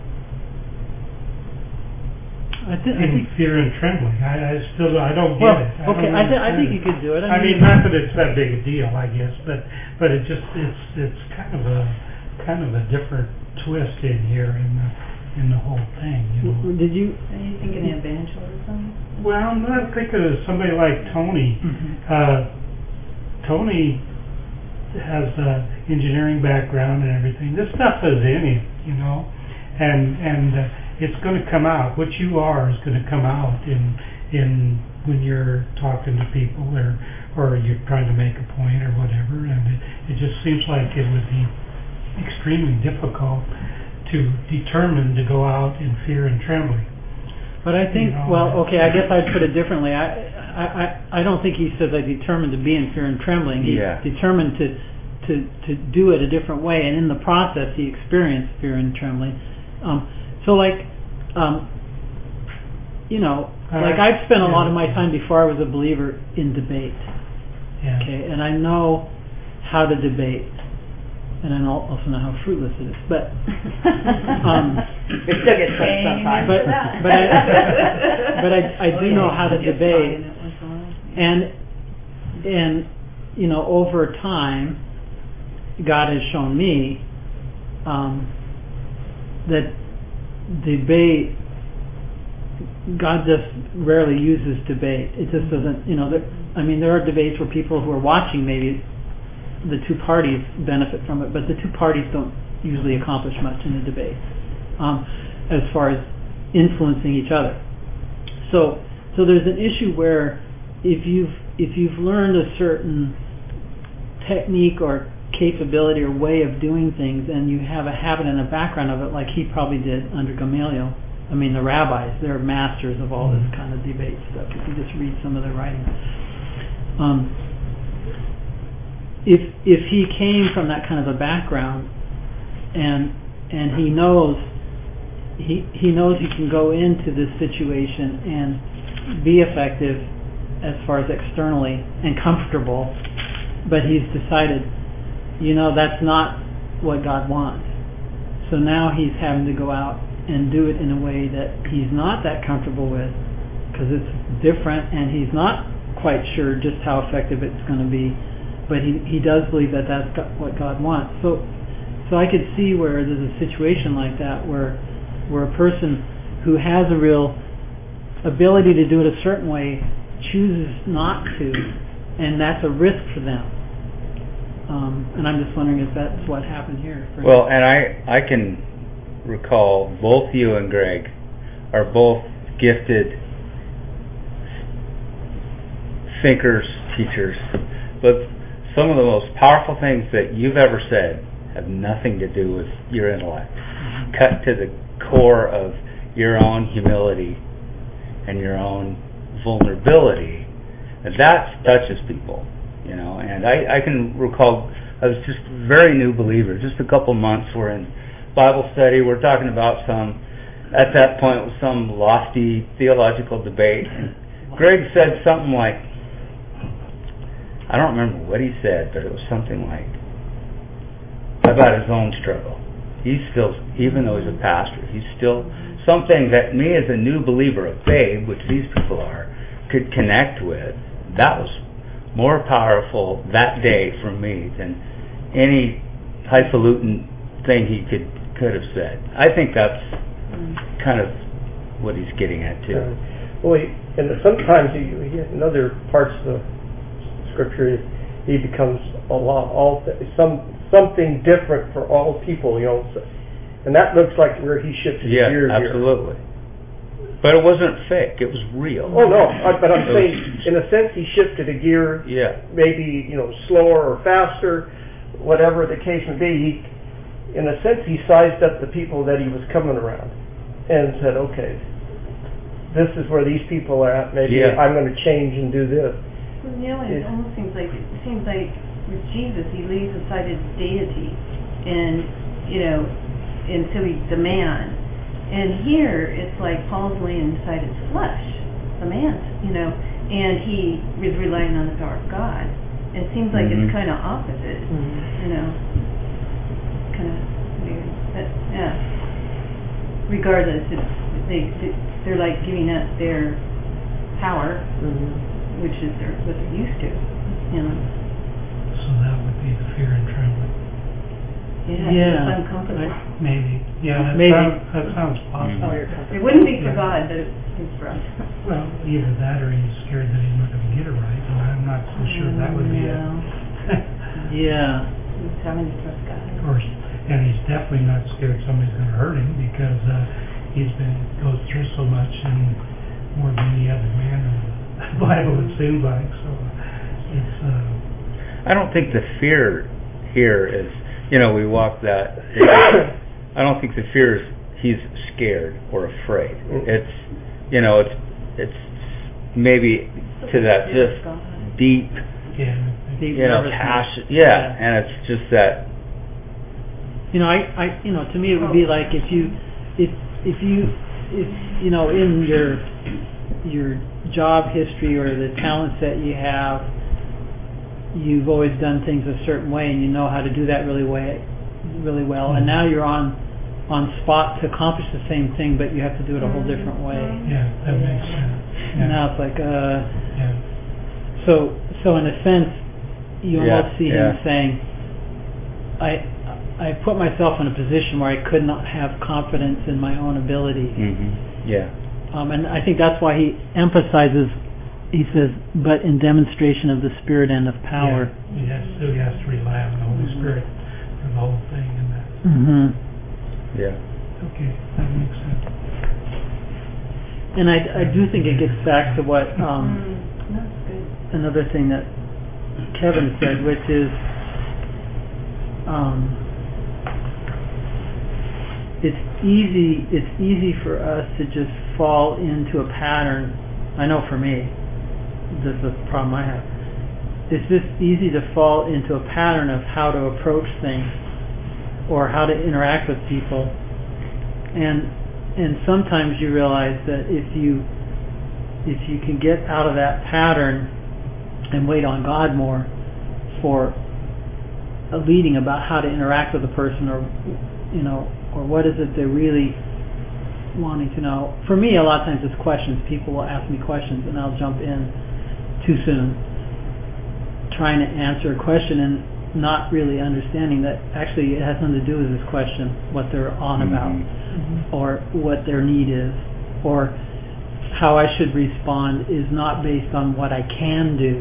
I think fear and trembling? I don't get it. I think you could do it. I mean, not that it's that big a deal, I guess, but it's kind of a different twist in here in the whole thing. Did you? Are you thinking evangelism? Well, I'm not thinking of somebody like Tony. Tony has an engineering background and everything. This stuff is in him, and it's going to come out. What you are is going to come out in when you're talking to people or you're trying to make a point or whatever. And it just seems like it would be extremely difficult to determine to go out in fear and trembling. But I think, I guess I'd put it differently. I don't think he says I determined to be in fear and trembling. He's determined to do it a different way, and in the process he experienced fear and trembling. I've spent a lot of my time before I was a believer in debate. Yeah. Okay, and I know how to debate, and I also know how fruitless it is. But it still gets touched sometimes. But I do know how to debate, and over time, God has shown me that debate, God just rarely uses debate. It just doesn't, there are debates where people who are watching, maybe the two parties benefit from it, but the two parties don't usually accomplish much in a debate as far as influencing each other. So there's an issue where if you've learned a certain technique or capability or way of doing things, and you have a habit and a background of it, like he probably did under Gamaliel. I mean, the rabbis, they're masters of all this kind of debate stuff. If you just read some of their writings. If he came from that kind of a background, and he knows he can go into this situation and be effective as far as externally and comfortable, but he's decided, that's not what God wants. So now he's having to go out and do it in a way that he's not that comfortable with, because it's different, and he's not quite sure just how effective it's going to be, but he does believe that that's what God wants. So I could see where there's a situation like that where a person who has a real ability to do it a certain way chooses not to, and that's a risk for them. And I'm just wondering if that's what happened here. Well, and I can recall both you and Greg are both gifted thinkers, teachers, but some of the most powerful things that you've ever said have nothing to do with your intellect. Cut to the core of your own humility and your own vulnerability, and that touches people, and I can recall I was just a very new believer, just a couple months, we're in Bible study, we're talking about at that point it was some lofty theological debate, and Greg said something like, I don't remember what he said, but it was something like about his own struggle. He's still, even though he's a pastor, he's still something that me as a new believer, a babe, which these people are, could connect with. That was more powerful that day for me than any highfalutin thing he could have said. I think that's kind of what he's getting at too. And sometimes in other parts of the scripture, he becomes something different for all people, and that looks like where he shifted gears. Yeah, absolutely. But it wasn't fake; it was real. Oh no! But I'm saying, in a sense, he shifted a gear. Yeah. Maybe slower or faster, whatever the case may be. In a sense, he sized up the people that he was coming around, and said, "Okay, this is where these people are at. Maybe I'm going to change and do this." Well, it almost seems like with Jesus, he leaves aside his deity, and and so he's the man. And here, it's like Paul's laying aside his flesh, the man, and he is relying on the power of God. It seems like it's kind of opposite, kind of weird. But yeah, regardless, they're like giving up their power, which is what they're used to, So that would be the fear and trembling. Yeah. It's uncomfortable. Maybe. Yeah, that sounds possible. It wouldn't be for God, but it's for us. Well, either that or he's scared that he's not going to get it right, and I'm not so sure that would be it. Yeah. He's having to trust God. Of course. And he's definitely not scared somebody's going to hurt him, because goes through so much, and more than any other man in the Bible, it seems like. So it's I don't think the fear here is, we walk that. I don't think the fear is he's scared or afraid. It's, it's maybe to that just deep, passion. Yeah, and it's just that. To me it would be like if in your job history or the talents that you have, you've always done things a certain way, and you know how to do that really well, and now you're on spot to accomplish the same thing, but you have to do it a whole different way. Yeah, that makes sense. Yeah. Now it's like so in a sense you almost see him saying, I put myself in a position where I could not have confidence in my own ability. And I think that's why he emphasizes, he says, but in demonstration of the Spirit and of power. Yeah, he has to rely on the Holy Spirit for the whole thing. And that. Yeah. Okay, that makes sense. And I do think it gets back to what another thing that Kevin said, which is it's easy for us to just fall into a pattern. I know for me, this is the problem I have. It's just easy to fall into a pattern of how to approach things or how to interact with people, and sometimes you realize that if you can get out of that pattern and wait on God more for a leading about how to interact with a person, or or what is it they're really wanting to know. For me, a lot of times it's questions. People will ask me questions and I'll jump in too soon, trying to answer a question and not really understanding that actually it has nothing to do with this question, what they're on about, or what their need is, or how I should respond is not based on what I can do,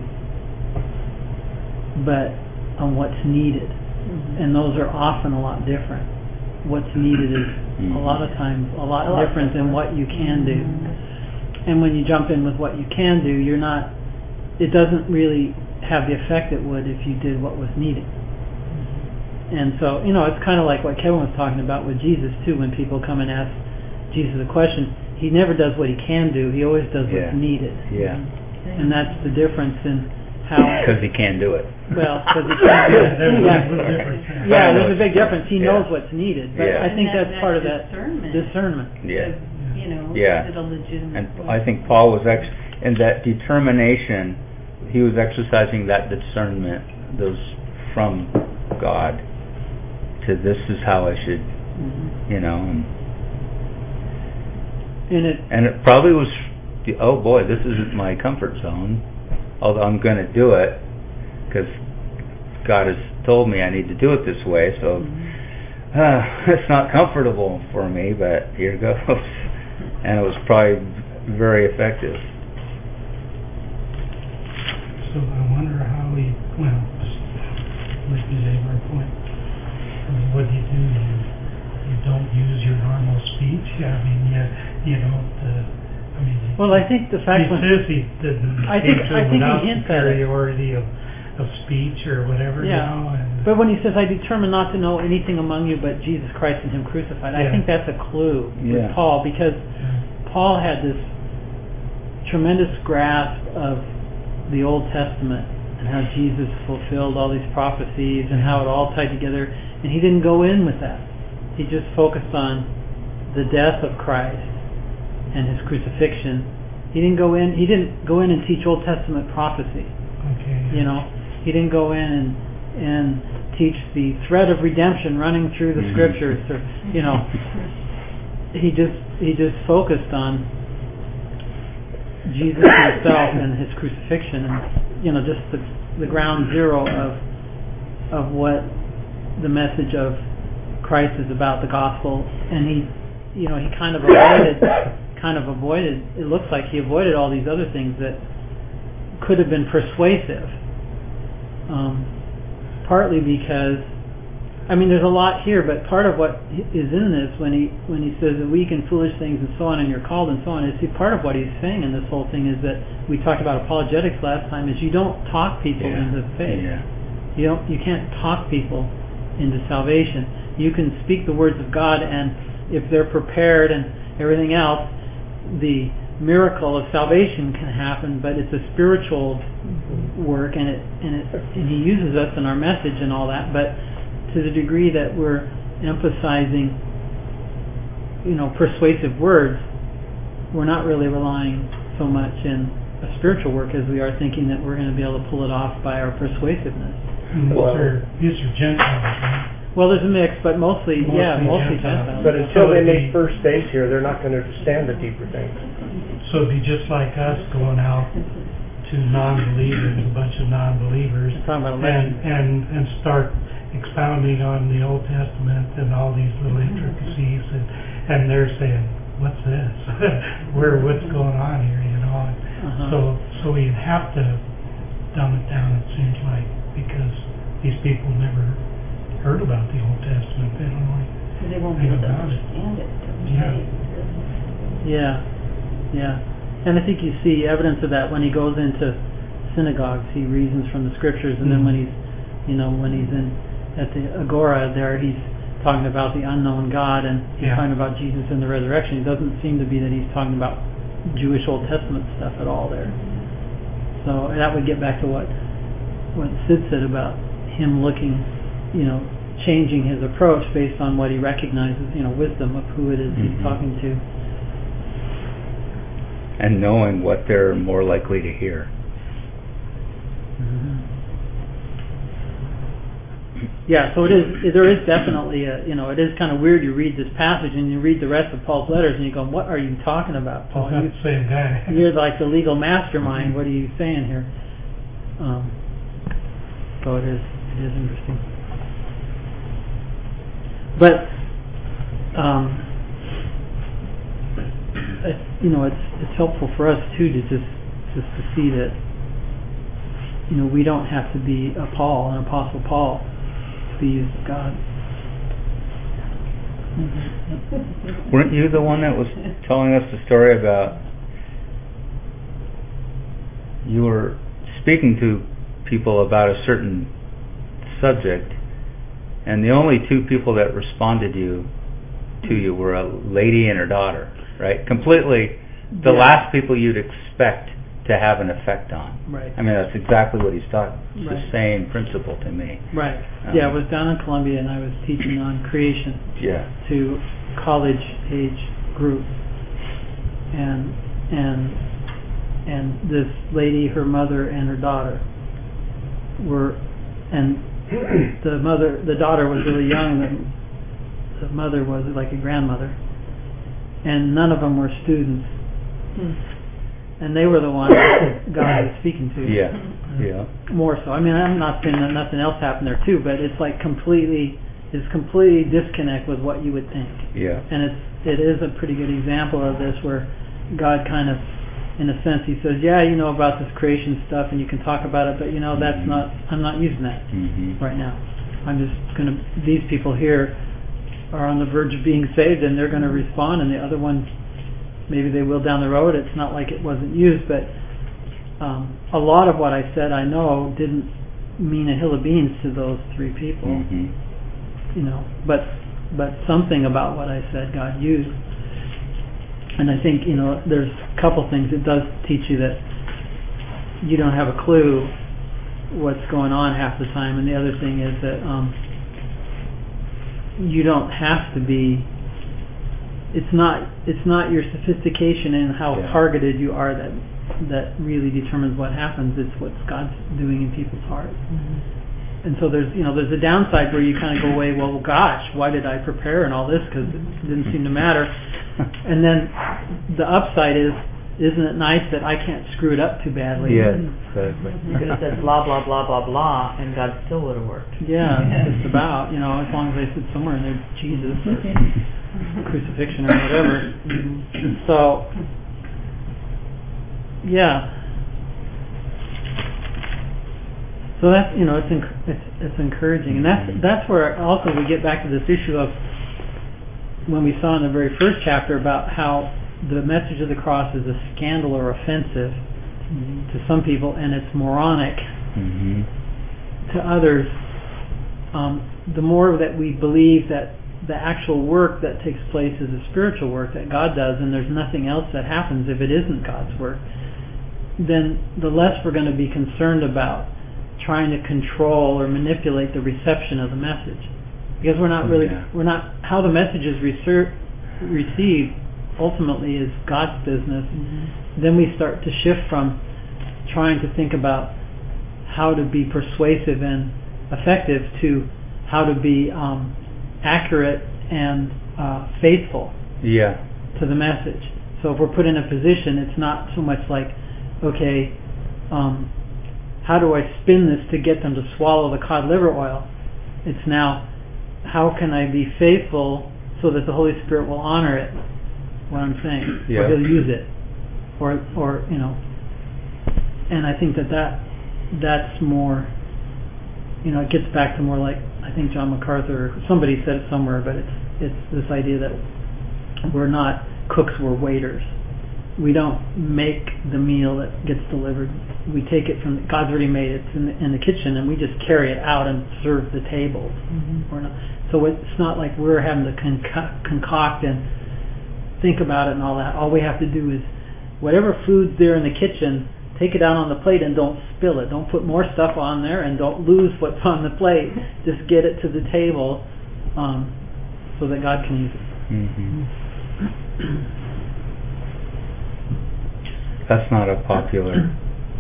but on what's needed. And those are often a lot different. What's needed is a lot of times a lot different than what you can do. And when you jump in with what you can do, it doesn't really have the effect it would if you did what was needed. And so, it's kind of like what Kevin was talking about with Jesus too. When people come and ask Jesus a question, he never does what he can do. He always does what's needed. Yeah. And that's the difference in how... Because he can do it. Well, because he can do it. There's a big difference. He knows what's needed. But I think that's part of that discernment. Yeah. Is it a legitimate... And I think Paul was in that determination, he was exercising that discernment, those from God, to this is how I should, and it probably was, oh boy, this isn't my comfort zone, although I'm going to do it because God has told me I need to do it this way, so it's not comfortable for me, but here goes. And it was probably very effective. So I wonder how like you labor a point. I mean, what do? You don't use your normal speech. I mean, well, I think the fact he says he didn't. I think he hints at it. Superiority of speech or whatever. Yeah. But when he says, "I determined not to know anything among you but Jesus Christ and Him crucified," I think that's a clue with Paul, because Paul had this tremendous grasp of the Old Testament and how Jesus fulfilled all these prophecies and how it all tied together, and he didn't go in with that. He just focused on the death of Christ and His crucifixion. He didn't go in and teach Old Testament prophecy. Okay. He didn't go in and teach the thread of redemption running through the scriptures, or he just focused on Jesus Himself and His crucifixion, and just the ground zero of what the message of Christ is about, the gospel. And he kind of avoided. It looks like he avoided all these other things that could have been persuasive. Partly because, there's a lot here, but part of what is in this when he says that weak and foolish things and so on, and you're called and so on, is part of what he's saying in this whole thing is that we talked about apologetics last time, is you don't talk people into faith. Yeah. You can't talk people into salvation. You can speak the words of God, and if they're prepared and everything else, the miracle of salvation can happen, but it's a spiritual work, and he uses us in our message and all that, but to the degree that we're emphasizing persuasive words, we're not really relying so much in a spiritual work as we are thinking that we're going to be able to pull it off by our persuasiveness. These are Gentiles, right? Well, there's a mix, but mostly Gentiles. But until they make first base here, they're not going to understand the deeper things. So it'd be just like us going out to non-believers, a bunch of non-believers, and start expounding on the Old Testament and all these little intricacies, and they're saying, "What's this? What's going on here?" So we have to dumb it down. It seems like, because these people never heard about the Old Testament. They don't know. They won't be able to understand it. Yeah. And I think you see evidence of that when he goes into synagogues. He reasons from the scriptures, and then when he's in at the Agora there, he's talking about the unknown God, and he's talking about Jesus and the resurrection. It doesn't seem to be that he's talking about Jewish Old Testament stuff at all there. So that would get back to what Sid said about him looking, changing his approach based on what he recognizes, wisdom of who it is he's talking to. And knowing what they're more likely to hear. Yeah, so there is definitely it is kind of weird. You read this passage and you read the rest of Paul's letters and you go, what are you talking about, Paul? It's not the same guy. You're like the legal mastermind. What are you saying here? So it is interesting. But it's helpful for us too to just to see that we don't have to be an Apostle Paul, to be used of God. Weren't you the one that was telling us the story about you were speaking to people about a certain subject, and the only two people that responded to you were a lady and her daughter, right? Completely the last people you'd expect to have an effect on. Right. I mean, that's exactly what he's talking. It's Right. the same principle to me. Right. I was down in Columbia and I was teaching on creation to college age group, and this lady, her mother, and her daughter were, and the daughter was really young, the mother was like a grandmother, and none of them were students. And they were the ones that God was speaking to. Yeah. More so. I mean, I'm not saying that nothing else happened there too, but it's like completely disconnect with what you would think. Yeah. And it is a pretty good example of this, where God kind of, in a sense, he says, about this creation stuff, and you can talk about it, but that's not. I'm not using that right now. I'm just gonna. These people here are on the verge of being saved, and they're going to respond, and the other ones, maybe they will down the road. It's not like it wasn't used, but a lot of what I said, I know, didn't mean a hill of beans to those three people. But something about what I said God used. And I think, there's a couple things it does teach you, that you don't have a clue what's going on half the time, and the other thing is that you don't have to be. It's not your sophistication and how targeted you are that really determines what happens. It's what God's doing in people's hearts. And so there's a downside where you kind of go away, well, gosh, why did I prepare and all this, because it didn't seem to matter. And then the upside is, isn't it nice that I can't screw it up too badly? Yes, exactly. You could have said blah, blah, blah, blah, blah, and God still would have worked. Yeah, just about, as long as I said somewhere in there Jesus or crucifixion or whatever. So, so that's, it's encouraging, and that's where also we get back to this issue of when we saw in the very first chapter about how the message of the cross is a scandal or offensive to some people, and it's moronic to others. The more that we believe that the actual work that takes place is a spiritual work that God does, and there's nothing else that happens if it isn't God's work, then the less we're going to be concerned about trying to control or manipulate the reception of the message, because we're not how the message is received ultimately is God's business. Then we start to shift from trying to think about how to be persuasive and effective to how to be accurate and faithful to the message. So if we're put in a position, it's not so much like, okay, how do I spin this to get them to swallow the cod liver oil? It's now, how can I be faithful so that the Holy Spirit will honor it, what I'm saying, or He'll use it, or and I think that's more, it gets back to more like, I think John MacArthur, somebody said it somewhere, but it's this idea that we're not cooks, we're waiters. we don't make the meal that gets delivered. We take it from God's already made it. It's in the kitchen, and we just carry it out and serve the tables. So it's not like we're having to concoct and think about it and all that. All we have to do is whatever food's there in the kitchen, take it out on the plate and don't spill it. Don't put more stuff on there and don't lose what's on the plate. Just get it to the table so that God can use it. That's not a popular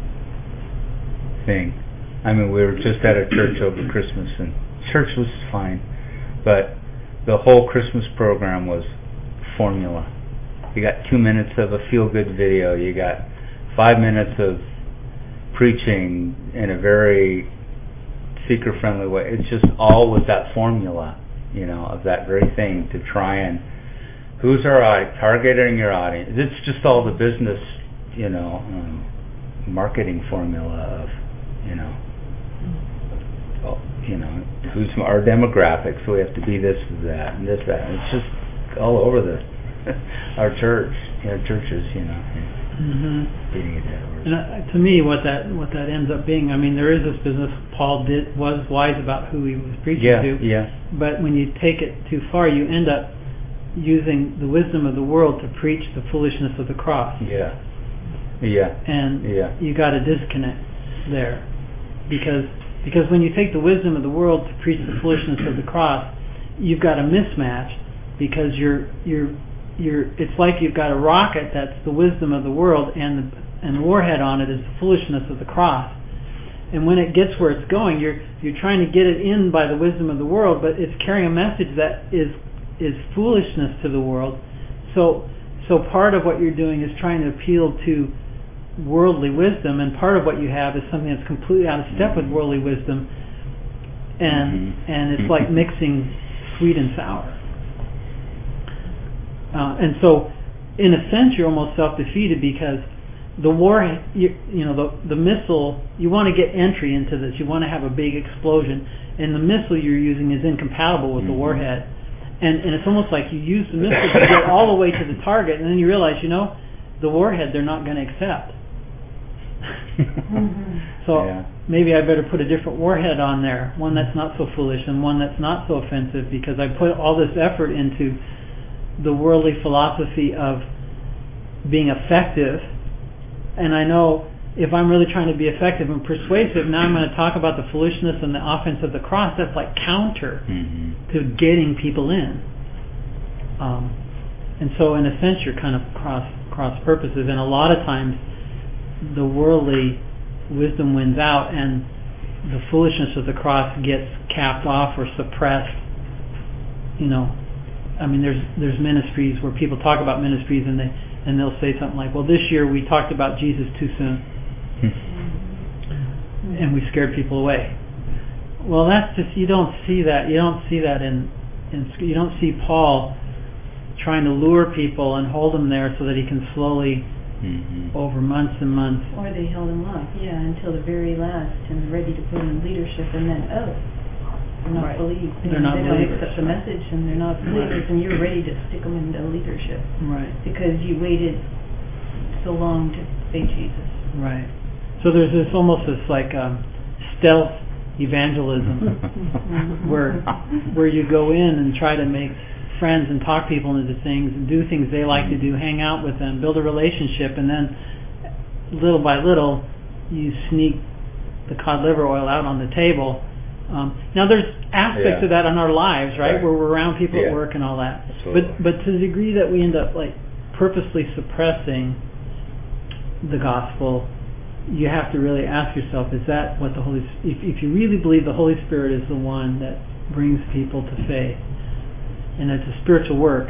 thing. I mean, we were just at a church over Christmas, and church was fine, but the whole Christmas program was formula. You got 2 minutes of a feel-good video. You got 5 minutes of preaching in a very seeker-friendly way. It's just all with that formula, of that very thing to try and who's our audience, targeting your audience. It's just all the business, marketing formula of, who's our demographic. So we have to be this, that, and this, that. And it's just all over our church, churches, beating a dead horse. And to me, what that ends up being, there is this business. Paul was wise about who he was preaching to. Yeah. But when you take it too far, you end up using the wisdom of the world to preach the foolishness of the cross. Yeah. And you got to disconnect there, because when you take the wisdom of the world to preach the foolishness of the cross, you've got a mismatch, because it's like you've got a rocket that's the wisdom of the world, and the warhead on it is the foolishness of the cross. And when it gets where it's going, you're trying to get it in by the wisdom of the world, but it's carrying a message that is foolishness to the world. So part of what you're doing is trying to appeal to worldly wisdom, and part of what you have is something that's completely out of step with worldly wisdom, and it's like mixing sweet and sour. And so, in a sense, you're almost self-defeated, because the war, the missile, you want to get entry into this. You want to have a big explosion, and the missile you're using is incompatible with the warhead. And it's almost like you use the missile to get all the way to the target, and then you realize, the warhead they're not going to accept. So maybe I better put a different warhead on there, one that's not so foolish and one that's not so offensive, because I put all this effort into the worldly philosophy of being effective, and I know if I'm really trying to be effective and persuasive, now I'm going to talk about the foolishness and the offense of the cross. That's like counter to getting people in. And so in a sense you're kind of cross purposes, and a lot of times the worldly wisdom wins out and the foolishness of the cross gets capped off or suppressed. There's ministries where people talk about ministries, and they'll say something like, well, this year we talked about Jesus too soon. And we scared people away. Well, that's just, you don't see that in you don't see Paul trying to lure people and hold them there so that he can slowly, over months and months. Or they held him up, until the very last, and ready to put in leadership, and then they're not believed. They don't accept the message, and they're not believers, and you're ready to stick them into leadership. Right. Because you waited so long to say Jesus. Right. So there's almost this stealth evangelism where you go in and try to make friends and talk people into things and do things they like to do, hang out with them, build a relationship, and then little by little you sneak the cod liver oil out on the table. Now there's aspects of that in our lives, right? Where we're around people at work and all that. But to the degree that we end up purposely suppressing the gospel, you have to really ask yourself, is that what if you really believe the Holy Spirit is the one that brings people to faith, and it's a spiritual work,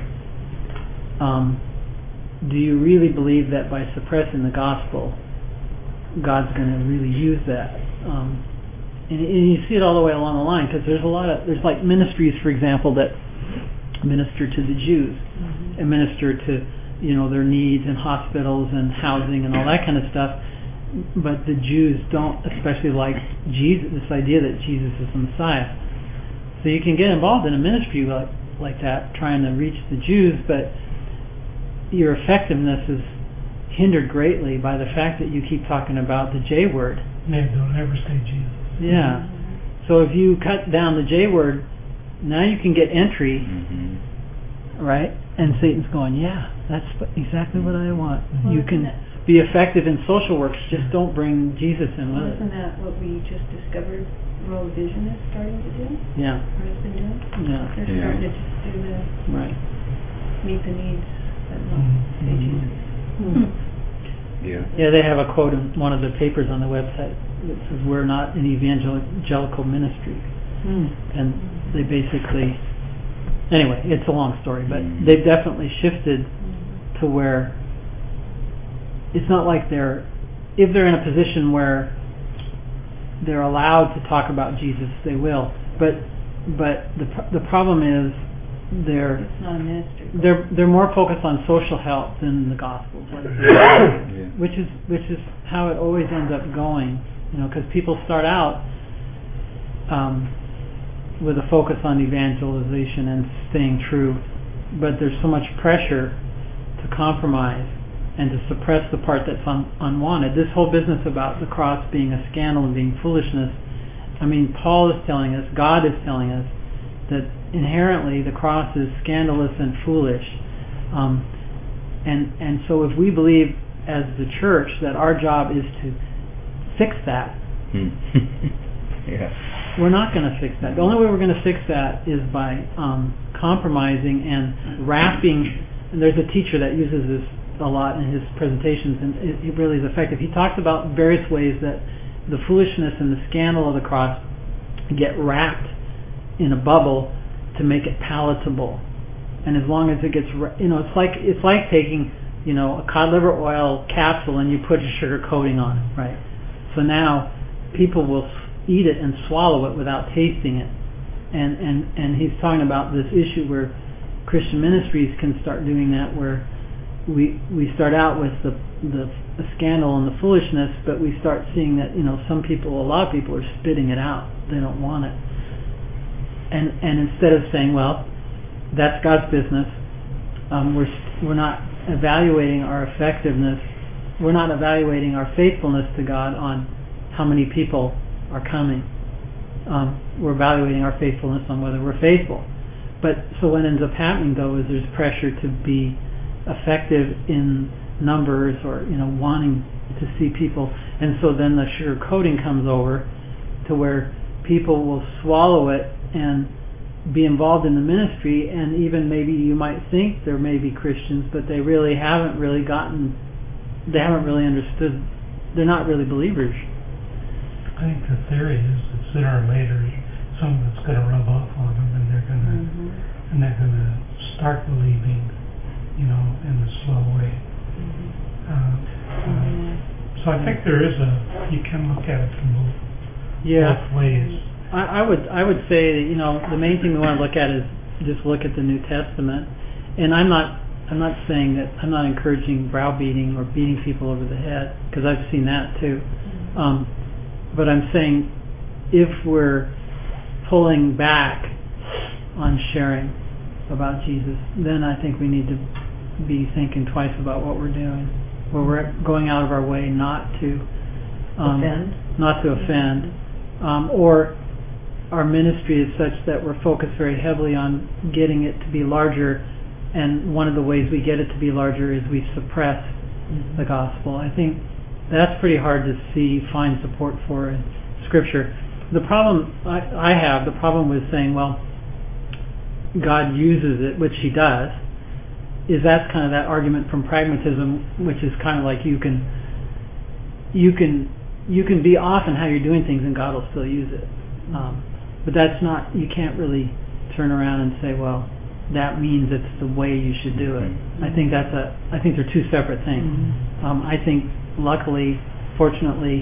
do you really believe that by suppressing the gospel, God's going to really use that? And you see it all the way along the line, because there's ministries, for example, that minister to the Jews and minister to their needs in hospitals and housing and all that kind of stuff. But the Jews don't especially like Jesus, this idea that Jesus is the Messiah. So you can get involved in a ministry like that, trying to reach the Jews, but your effectiveness hindered greatly by the fact that you keep talking about the J word. Maybe don't ever say Jesus. Yeah. So if you cut down the J word, now you can get entry, right? And Satan's going, yeah, that's exactly what I want. Well, You can be effective in social works, just don't bring Jesus in with it. Isn't that what we just discovered World Vision is starting to do? Yeah. Or has been doing? Yeah. They're starting to just do the, Right. meet the needs, but not say Jesus. Yeah. Yeah, they have a quote in one of the papers on the website that says, we're not an evangelical ministry. And they basically, anyway, it's a long story, but they've definitely shifted to where it's not like if they're in a position where they're allowed to talk about Jesus, they will. But the problem is It's not a ministry. they're more focused on social help than the gospel, which is how it always ends up going. Because people start out with a focus on evangelization and staying true, but there's so much pressure to compromise and to suppress the part that's unwanted. This whole business about the cross being a scandal and being foolishness, I mean, Paul is telling us, God is telling us, that inherently the cross is scandalous and foolish. And so if we believe as the church that our job is to fix that, Yeah. we're not going to fix that. The only way we're going to fix that is by compromising and wrapping. And there's a teacher that uses this a lot in his presentations, and it really is effective. He talks about various ways that the foolishness and the scandal of the cross get wrapped in a bubble to make it palatable. And as long as it gets, it's like taking, a cod liver oil capsule and you put a sugar coating on it, right? So now people will eat it and swallow it without tasting it. And he's talking about this issue where Christian ministries can start doing that, where we start out with the scandal and the foolishness, but we start seeing that a lot of people are spitting it out. They don't want it. And instead of saying, well, that's God's business, we're not evaluating our effectiveness, we're not evaluating our faithfulness to God on how many people are coming. We're evaluating our faithfulness on whether we're faithful. But so what ends up happening though is there's pressure to be effective in numbers or wanting to see people, and so then the sugar coating comes over to where people will swallow it and be involved in the ministry, and even maybe you might think there may be Christians, but they really haven't really understood, they're not really believers. I think the theory is that sooner or later some of it's going to rub off on them, and they're going to start believing, in a slow way. So I think you can look at it from both ways. I would say that, the main thing we want to look at is just look at the New Testament, and I'm not saying that, I'm not encouraging browbeating or beating people over the head, because I've seen that too. But I'm saying if we're pulling back on sharing about Jesus, then I think we need to be thinking twice about what we're doing, where we're going out of our way not to offend, or our ministry is such that we're focused very heavily on getting it to be larger, and one of the ways we get it to be larger is we suppress the gospel. I think that's pretty hard to find support for in Scripture. The problem the problem with saying, well, God uses it, which He does, is that's kind of that argument from pragmatism, which is kind of like you can be off in how you're doing things and God will still use it. But that's not, you can't really turn around and say, well, that means it's the way you should do it. I think they're two separate things. I think luckily, fortunately,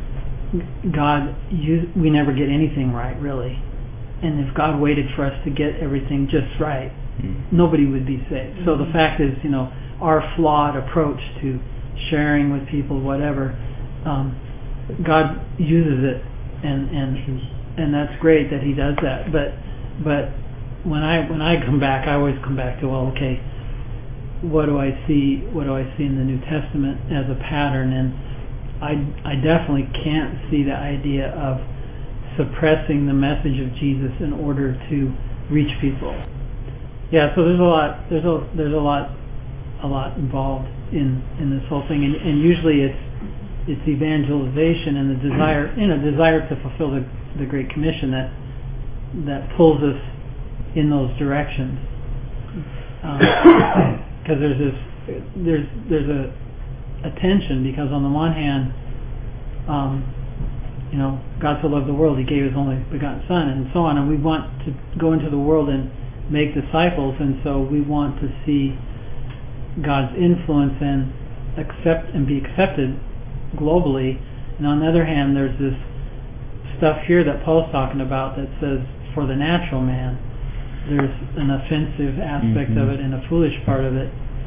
we never get anything right, really. And if God waited for us to get everything just right, nobody would be saved. So the fact is, our flawed approach to sharing with people, whatever, God uses it, and that's great that He does that. But when I come back, I always come back to, well, okay, what do I see in the New Testament as a pattern, and I definitely can't see the idea of suppressing the message of Jesus in order to reach people. Yeah, so there's a lot involved in this whole thing, and usually it's evangelization and the desire to fulfill the Great Commission that pulls us in those directions. Because there's a tension, because on the one hand, God so loved the world, He gave His only begotten Son, and so on, and we want to go into the world and make disciples, and so we want to see God's influence and be accepted globally. And on the other hand, there's this stuff here that Paul's talking about that says, for the natural man, there's an offensive aspect of it and a foolish part of it,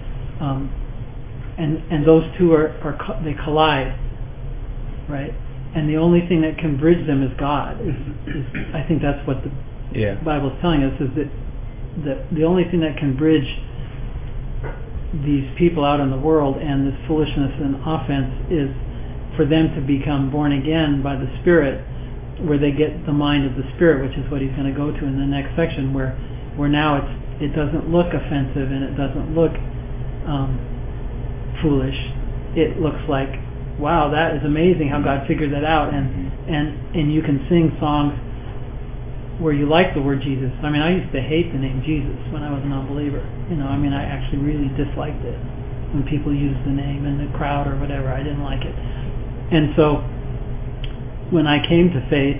and those two they collide, right? And the only thing that can bridge them is God. I think that's what the Bible is telling us, is that the only thing that can bridge these people out in the world and this foolishness and offense is for them to become born again by the Spirit, where they get the mind of the Spirit, which is what he's going to go to in the next section, where now it doesn't look offensive and it doesn't look foolish. It looks like, wow, that is amazing how God figured that out, and you can sing songs where you like the word Jesus. I mean, I used to hate the name Jesus when I was a non-believer. I actually really disliked it when people used the name in the crowd or whatever. I didn't like it. And so when I came to faith,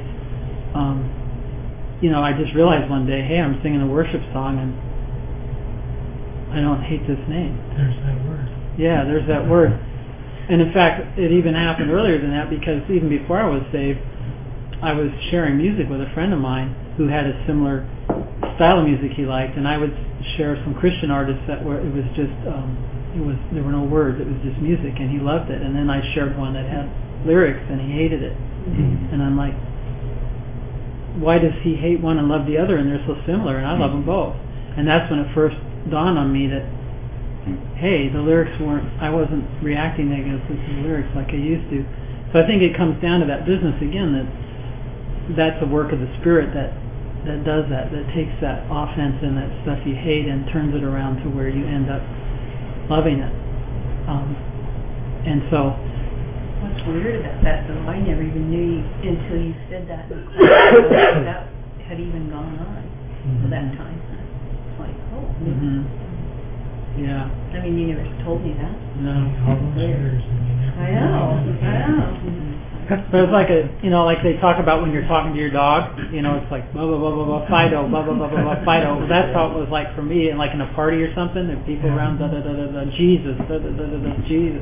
I just realized one day, hey, I'm singing a worship song and I don't hate this name. There's that word. Yeah, there's that word. And in fact, it even happened earlier than that, because even before I was saved, I was sharing music with a friend of mine who had a similar style of music he liked, and I would share some Christian artists that were, it was just, there were no words, it was just music, and he loved it. And then I shared one that had lyrics, and he hated it. And I'm like, why does he hate one and love the other, and they're so similar, and I love them both? And that's when it first dawned on me that, hey, the lyrics I wasn't reacting negatively to the lyrics like I used to. So I think it comes down to that business again, that's a work of the Spirit that does that takes that offense and that stuff you hate and turns it around to where you end up loving it. And so, what's weird about that, though, I never even knew until you said that in class that had even gone on at that time. It's like, oh. Yeah. I mean, you never told me that. No. All those years and you never I know. But it's like like they talk about when you're talking to your dog, it's like blah blah blah blah blah Fido, blah blah blah blah blah Fido. That's how it was like for me, and like in a party or something, there are people around da da da da da Jesus, da da da da da Jesus.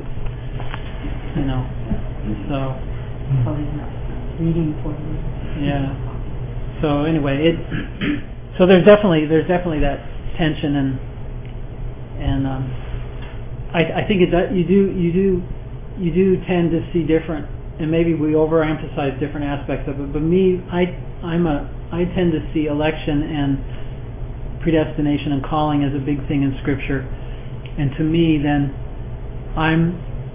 So. Probably not reading for me. Yeah. So anyway, so there's definitely that tension, and I think you do tend to see different. And maybe we overemphasize different aspects of it. But me, I tend to see election and predestination and calling as a big thing in Scripture. And to me, then, I'm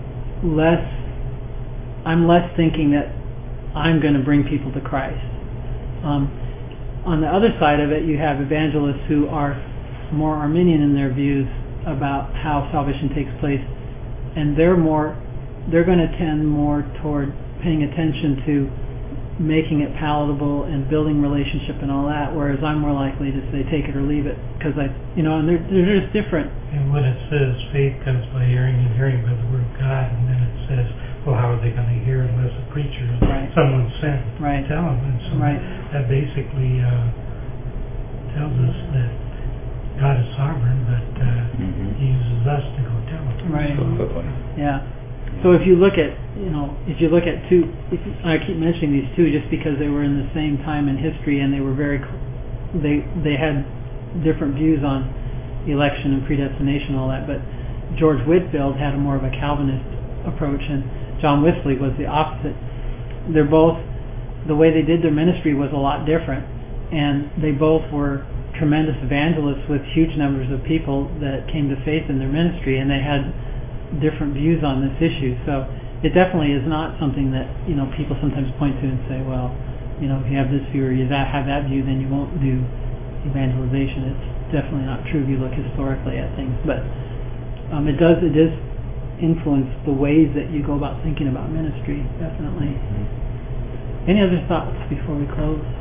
less thinking that I'm going to bring people to Christ. On the other side of it, you have evangelists who are more Arminian in their views about how salvation takes place, and they're going to tend more toward paying attention to making it palatable and building relationship and all that, whereas I'm more likely to say take it or leave it, because and they're just different. And when it says faith comes by hearing and hearing by the word of God, and then it says, well, how are they going to hear unless a preacher or someone sent to tell them? And so that basically tells us that God is sovereign, but He uses us to go tell them. Right. Yeah. So if you look at two, I keep mentioning these two just because they were in the same time in history, and they were they had different views on election and predestination and all that. But George Whitefield had more of a Calvinist approach, and John Wesley was the opposite. The way they did their ministry was a lot different, and they both were tremendous evangelists with huge numbers of people that came to faith in their ministry, and they had different views on this issue. So it definitely is not something that, you know, people sometimes point to and say, well, you know, if you have this view or you have that view, then you won't do evangelization. It's definitely not true if you look historically at things. But it does influence the ways that you go about thinking about ministry, definitely. Any other thoughts before we close?